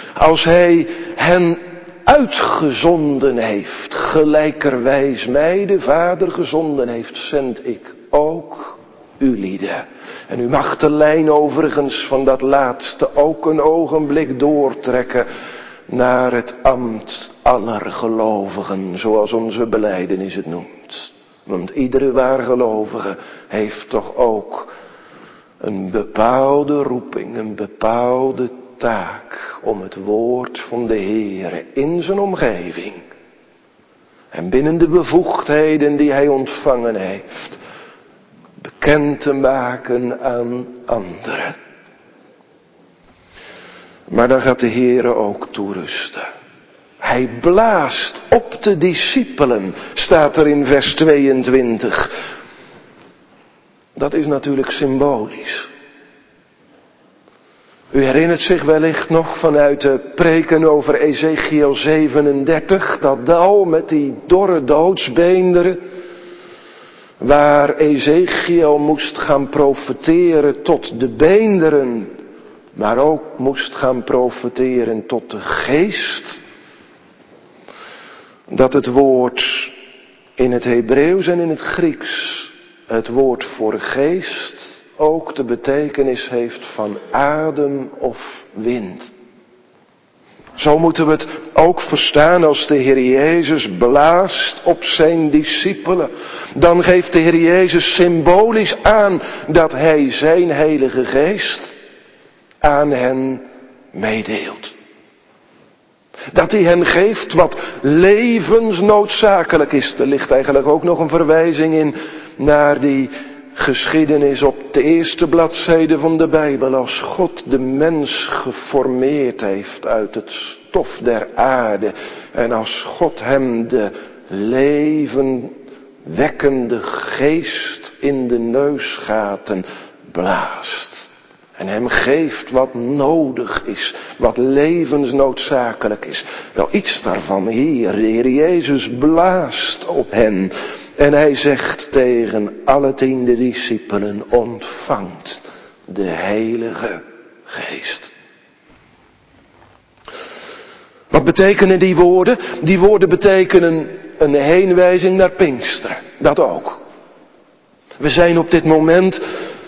Als hij hen uitgezonden heeft, gelijkerwijs mij de Vader gezonden heeft, zend ik ook ulieden. En u mag de lijn overigens van dat laatste ook een ogenblik doortrekken naar het ambt aller gelovigen, zoals onze belijdenis het noemt. Want iedere waargelovige heeft toch ook een bepaalde roeping, een bepaalde taak om het woord van de Heere in zijn omgeving en binnen de bevoegdheden die hij ontvangen heeft, bekend te maken aan anderen. Maar dan gaat de Heere ook toerusten. Hij blaast op de discipelen, staat er in vers 22. Dat is natuurlijk symbolisch. U herinnert zich wellicht nog vanuit de preken over Ezekiel 37, dat dal met die dorre doodsbeenderen, waar Ezekiel moest gaan profeteren tot de beenderen, maar ook moest gaan profeteren tot de geest. Dat het woord in het Hebreeuws en in het Grieks, het woord voor geest, ook de betekenis heeft van adem of wind. Zo moeten we het ook verstaan als de Heer Jezus blaast op zijn discipelen. Dan geeft de Heer Jezus symbolisch aan dat hij zijn Heilige Geest aan hen meedeelt. Dat hij hen geeft wat levensnoodzakelijk is. Er ligt eigenlijk ook nog een verwijzing in naar die geschiedenis op de eerste bladzijde van de Bijbel. Als God de mens geformeerd heeft uit het stof der aarde. En als God hem de levenwekkende geest in de neusgaten blaast. En hem geeft wat nodig is, wat levensnoodzakelijk is. Wel, iets daarvan hier, de Heer Jezus blaast op hen. En hij zegt tegen alle 10 discipelen, ontvangt de Heilige Geest. Wat betekenen die woorden? Die woorden betekenen een heenwijzing naar Pinksteren. Dat ook. We zijn op dit moment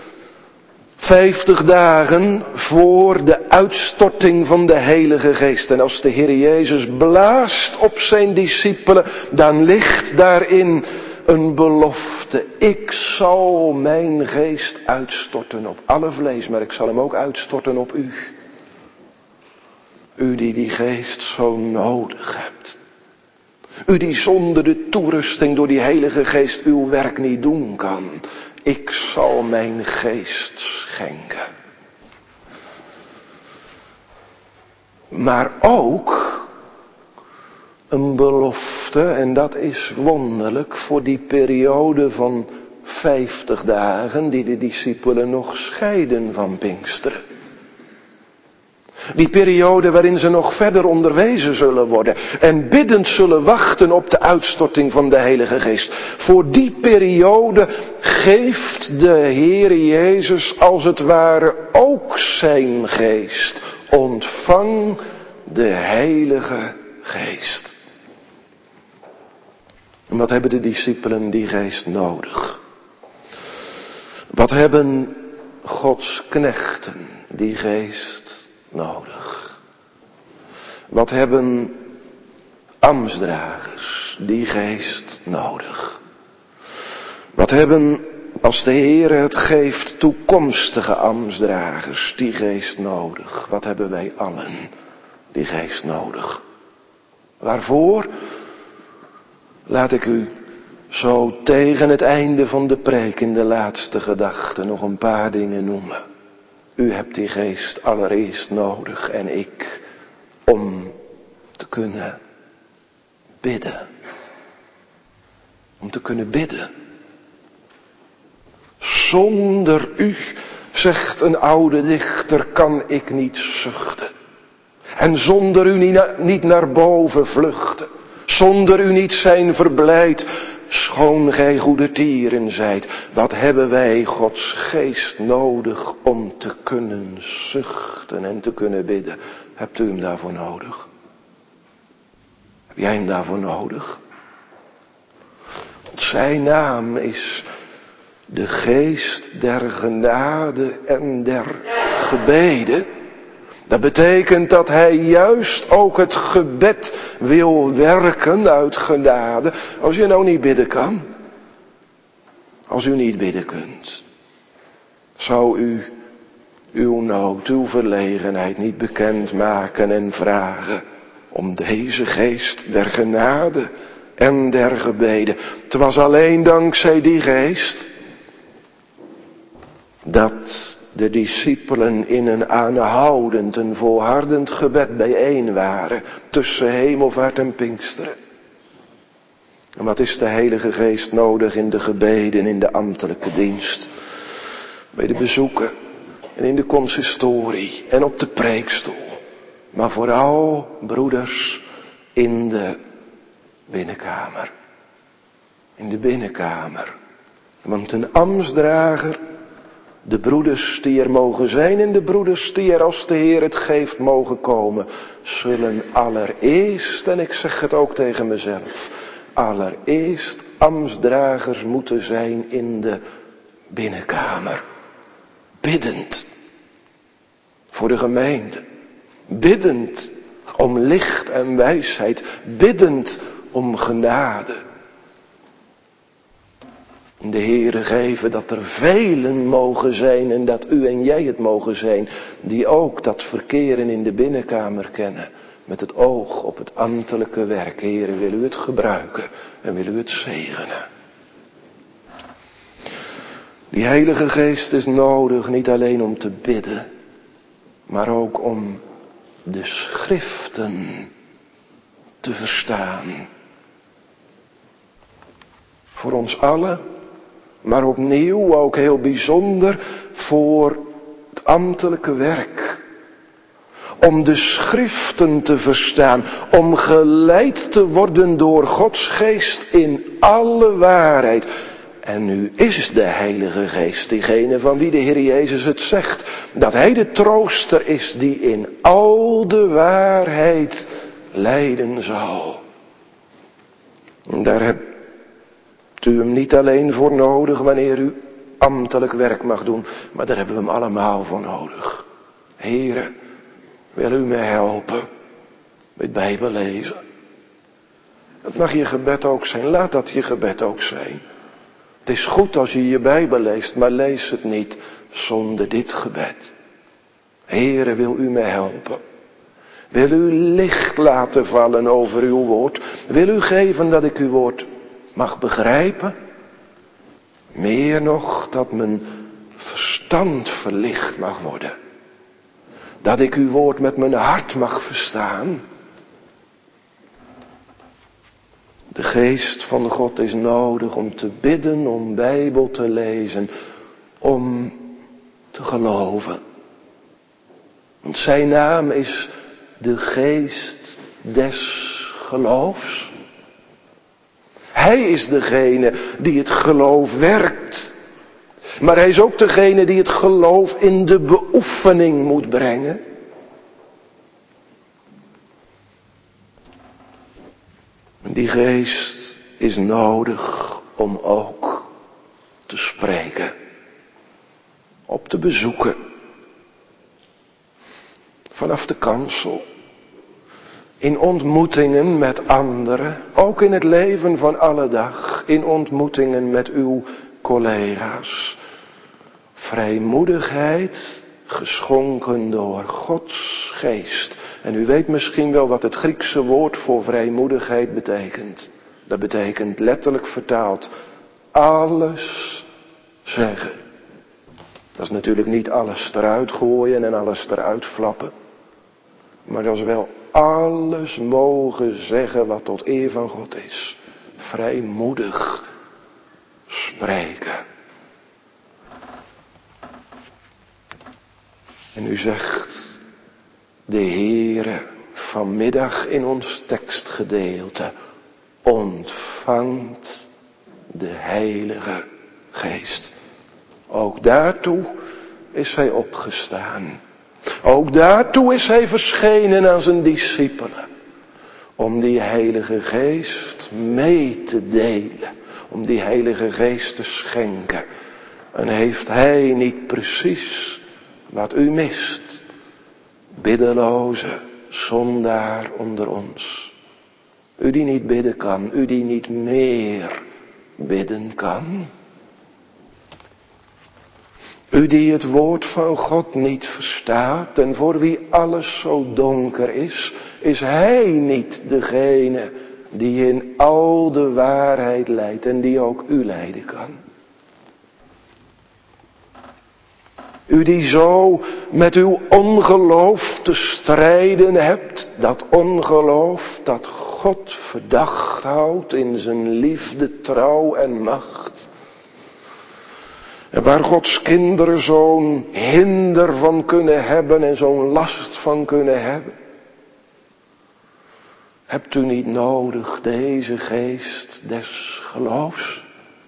50 dagen voor de uitstorting van de Heilige Geest. En als de Heer Jezus blaast op zijn discipelen, dan ligt daarin een belofte. Ik zal mijn geest uitstorten op alle vlees, maar ik zal hem ook uitstorten op u. U die die geest zo nodig hebt. U die zonder de toerusting door die Heilige Geest uw werk niet doen kan. Ik zal mijn geest schenken. Maar ook een belofte, en dat is wonderlijk, voor die periode van 50 dagen die de discipelen nog scheiden van Pinksteren. Die periode waarin ze nog verder onderwezen zullen worden en biddend zullen wachten op de uitstorting van de Heilige Geest. Voor die periode geeft de Heer Jezus als het ware ook zijn geest. Ontvang de Heilige Geest. En wat hebben de discipelen die geest nodig? Wat hebben Gods knechten die geest nodig? Wat hebben ambtsdragers die geest nodig? Wat hebben, als de Heer het geeft, toekomstige ambtsdragers die geest nodig? Wat hebben wij allen die geest nodig? Waarvoor? Laat ik u zo tegen het einde van de preek in de laatste gedachte nog een paar dingen noemen. U hebt die geest allereerst nodig en ik om te kunnen bidden. Om te kunnen bidden. Zonder u, zegt een oude dichter, kan ik niet zuchten. En zonder u niet naar boven vluchten. Zonder u niet zijn verblijd. schoon gij goedertieren zijt, wat hebben wij Gods geest nodig om te kunnen zuchten en te kunnen bidden. Hebt u hem daarvoor nodig? Heb jij hem daarvoor nodig? Want zijn naam is de geest der genade en der gebeden. Dat betekent dat hij juist ook het gebed wil werken uit genade. Als je nou niet bidden kan. Als u niet bidden kunt. Zou u uw nood, uw verlegenheid niet bekend maken en vragen om deze geest der genade en der gebeden. Het was alleen dankzij die geest dat de discipelen in een aanhoudend, een volhardend gebed bijeen waren tussen hemelvaart en Pinksteren. En wat is de Heilige Geest nodig in de gebeden, in de ambtelijke dienst, bij de bezoeken en in de consistorie en op de preekstoel. Maar vooral, broeders, in de binnenkamer. In de binnenkamer. Want een ambtsdrager, de broeders die er mogen zijn en de broeders die er als de Heer het geeft mogen komen, zullen allereerst, en ik zeg het ook tegen mezelf, allereerst ambtsdragers moeten zijn in de binnenkamer. Biddend. Voor de gemeente. Biddend om licht en wijsheid. Biddend om genade. De Heere geven dat er velen mogen zijn en dat u en jij het mogen zijn. Die ook dat verkeren in de binnenkamer kennen. Met het oog op het ambtelijke werk. Heere, wil u het gebruiken en wil u het zegenen. Die Heilige Geest is nodig niet alleen om te bidden. Maar ook om de schriften te verstaan. Voor ons allen, maar opnieuw ook heel bijzonder voor het ambtelijke werk. Om de schriften te verstaan, om geleid te worden door Gods geest in alle waarheid. En nu is de Heilige Geest diegene van wie de Heer Jezus het zegt. Dat Hij de trooster is die in al de waarheid leiden zal. En daar hebt u hem niet alleen voor nodig wanneer u ambtelijk werk mag doen. Maar daar hebben we hem allemaal voor nodig. Heere, wil u mij helpen met Bijbel lezen? Dat mag je gebed ook zijn. Laat dat je gebed ook zijn. Het is goed als je je Bijbel leest, maar lees het niet zonder dit gebed. Heere, wil u mij helpen? Wil u licht laten vallen over uw woord? Wil u geven dat ik uw woord mag begrijpen? Meer nog, dat mijn verstand verlicht mag worden. Dat ik uw woord met mijn hart mag verstaan. De geest van God is nodig om te bidden, om Bijbel te lezen, om te geloven. Want zijn naam is de geest des geloofs. Hij is degene die het geloof werkt. Maar hij is ook degene die het geloof in de beoefening moet brengen. Die geest is nodig om ook te spreken. Op te bezoeken. Vanaf de kansel. In ontmoetingen met anderen. Ook in het leven van alle dag. In ontmoetingen met uw collega's. Vrijmoedigheid geschonken door Gods geest. En u weet misschien wel wat het Griekse woord voor vrijmoedigheid betekent. Dat betekent letterlijk vertaald alles zeggen. Dat is natuurlijk niet alles eruit gooien en alles eruit flappen. Maar dat is wel alles mogen zeggen wat tot eer van God is. Vrijmoedig spreken. En u zegt, de Heere vanmiddag in ons tekstgedeelte ontvangt de Heilige Geest. Ook daartoe is hij opgestaan. Ook daartoe is hij verschenen aan zijn discipelen. Om die Heilige Geest mee te delen. Om die Heilige Geest te schenken. En heeft hij niet precies wat u mist? Biddeloze zondaar onder ons. U die niet bidden kan, u die niet meer bidden kan. U die het woord van God niet verstaat en voor wie alles zo donker is hij niet degene die in al de waarheid leidt en die ook u leiden kan. U die zo met uw ongeloof te strijden hebt, dat ongeloof dat God verdacht houdt in zijn liefde, trouw en macht. En waar Gods kinderen zo'n hinder van kunnen hebben en zo'n last van kunnen hebben. Hebt u niet nodig deze geest des geloofs?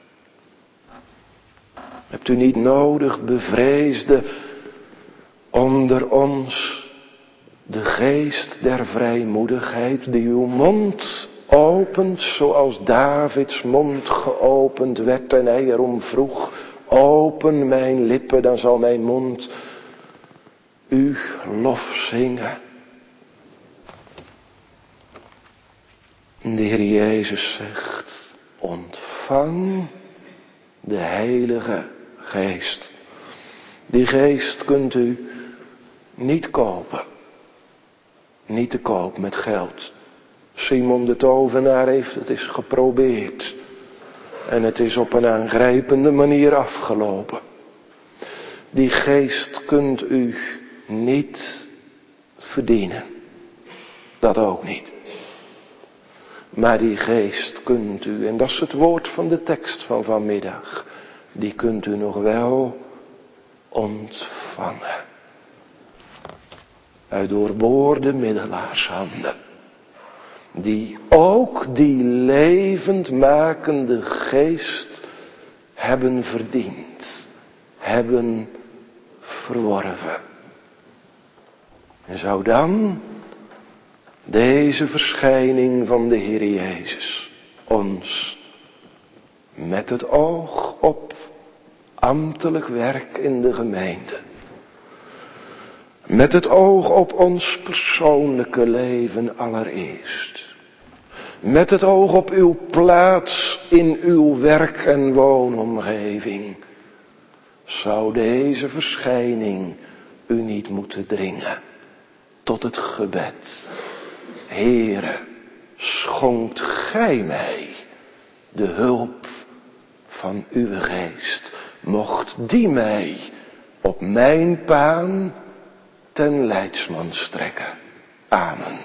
Hebt u niet nodig, bevreesde, onder ons de geest der vrijmoedigheid die uw mond opent zoals Davids mond geopend werd en hij erom vroeg, open mijn lippen, dan zal mijn mond uw lof zingen. De Heer Jezus zegt, ontvang de Heilige Geest. Die geest kunt u niet kopen. Niet te koop met geld. Simon de tovenaar heeft het eens geprobeerd. En het is op een aangrijpende manier afgelopen. Die geest kunt u niet verdienen. Dat ook niet. Maar die geest kunt u, en dat is het woord van de tekst van vanmiddag, die kunt u nog wel ontvangen. Uit doorboorde middelaarshanden. Die ook die levendmakende geest hebben verdiend. Hebben verworven. En zou dan deze verschijning van de Heer Jezus ons met het oog op ambtelijk werk in de gemeente, met het oog op ons persoonlijke leven allereerst, met het oog op uw plaats in uw werk- en woonomgeving, zou deze verschijning u niet moeten dringen tot het gebed. Heere, schonkt gij mij de hulp van uw geest. Mocht die mij op mijn paan ten leidsman strekken. Amen.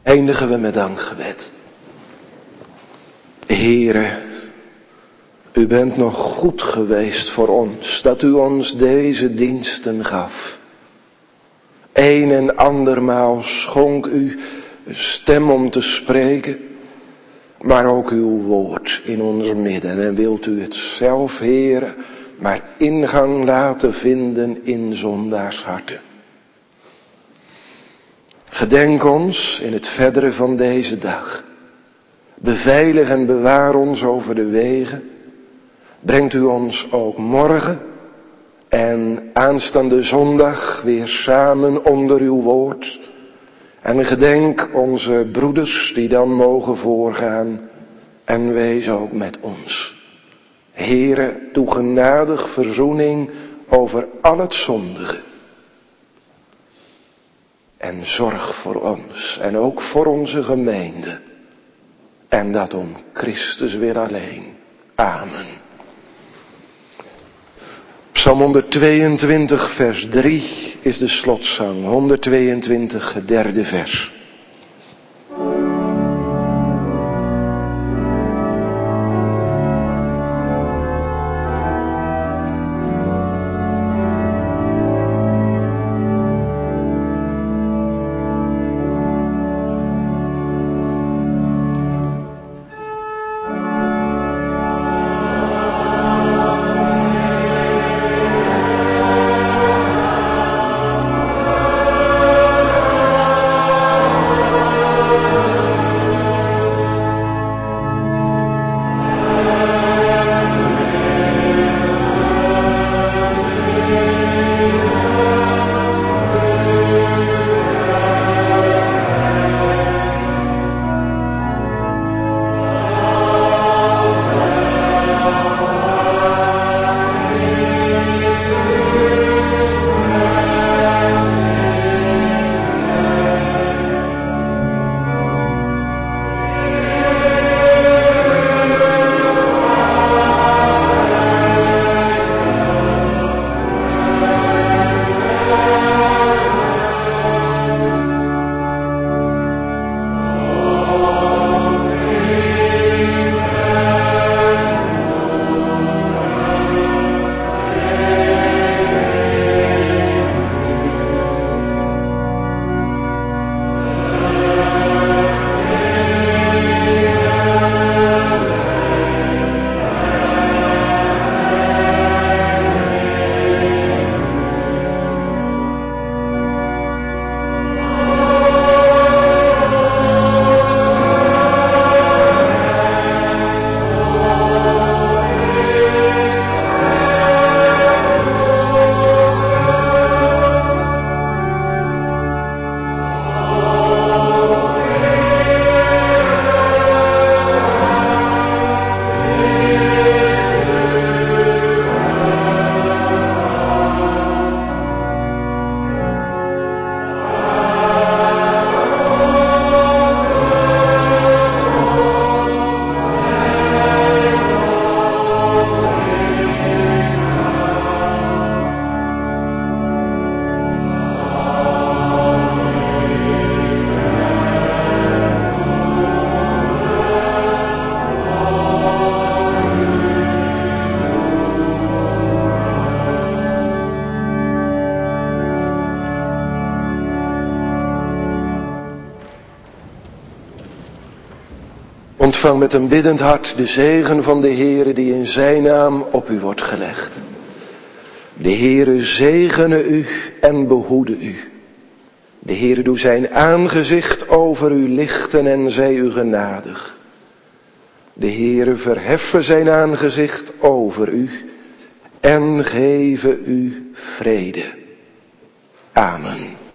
eindigen we met dankgebed. Heere, u bent nog goed geweest voor ons, dat u ons deze diensten gaf. Een en andermaal schonk u een stem om te spreken, maar ook uw woord in ons midden. En wilt u het zelf, Heere, maar ingang laten vinden in zondaarsharten. Gedenk ons in het verdere van deze dag. Beveilig en bewaar ons over de wegen. Brengt u ons ook morgen en aanstaande zondag weer samen onder uw woord. En gedenk onze broeders die dan mogen voorgaan. En wees ook met ons. Heere, doe genadig verzoening over al het zondige. En zorg voor ons en ook voor onze gemeente. En dat om Christus weer alleen. Amen. Psalm 122 vers 3 is de slotzang. 122 het derde vers. Ontvang met een biddend hart de zegen van de Heere die in zijn naam op u wordt gelegd. De Heere zegene u en behoede u. De Heere doe zijn aangezicht over u lichten en zij u genadig. De Heere verheffe zijn aangezicht over u en geven u vrede. Amen.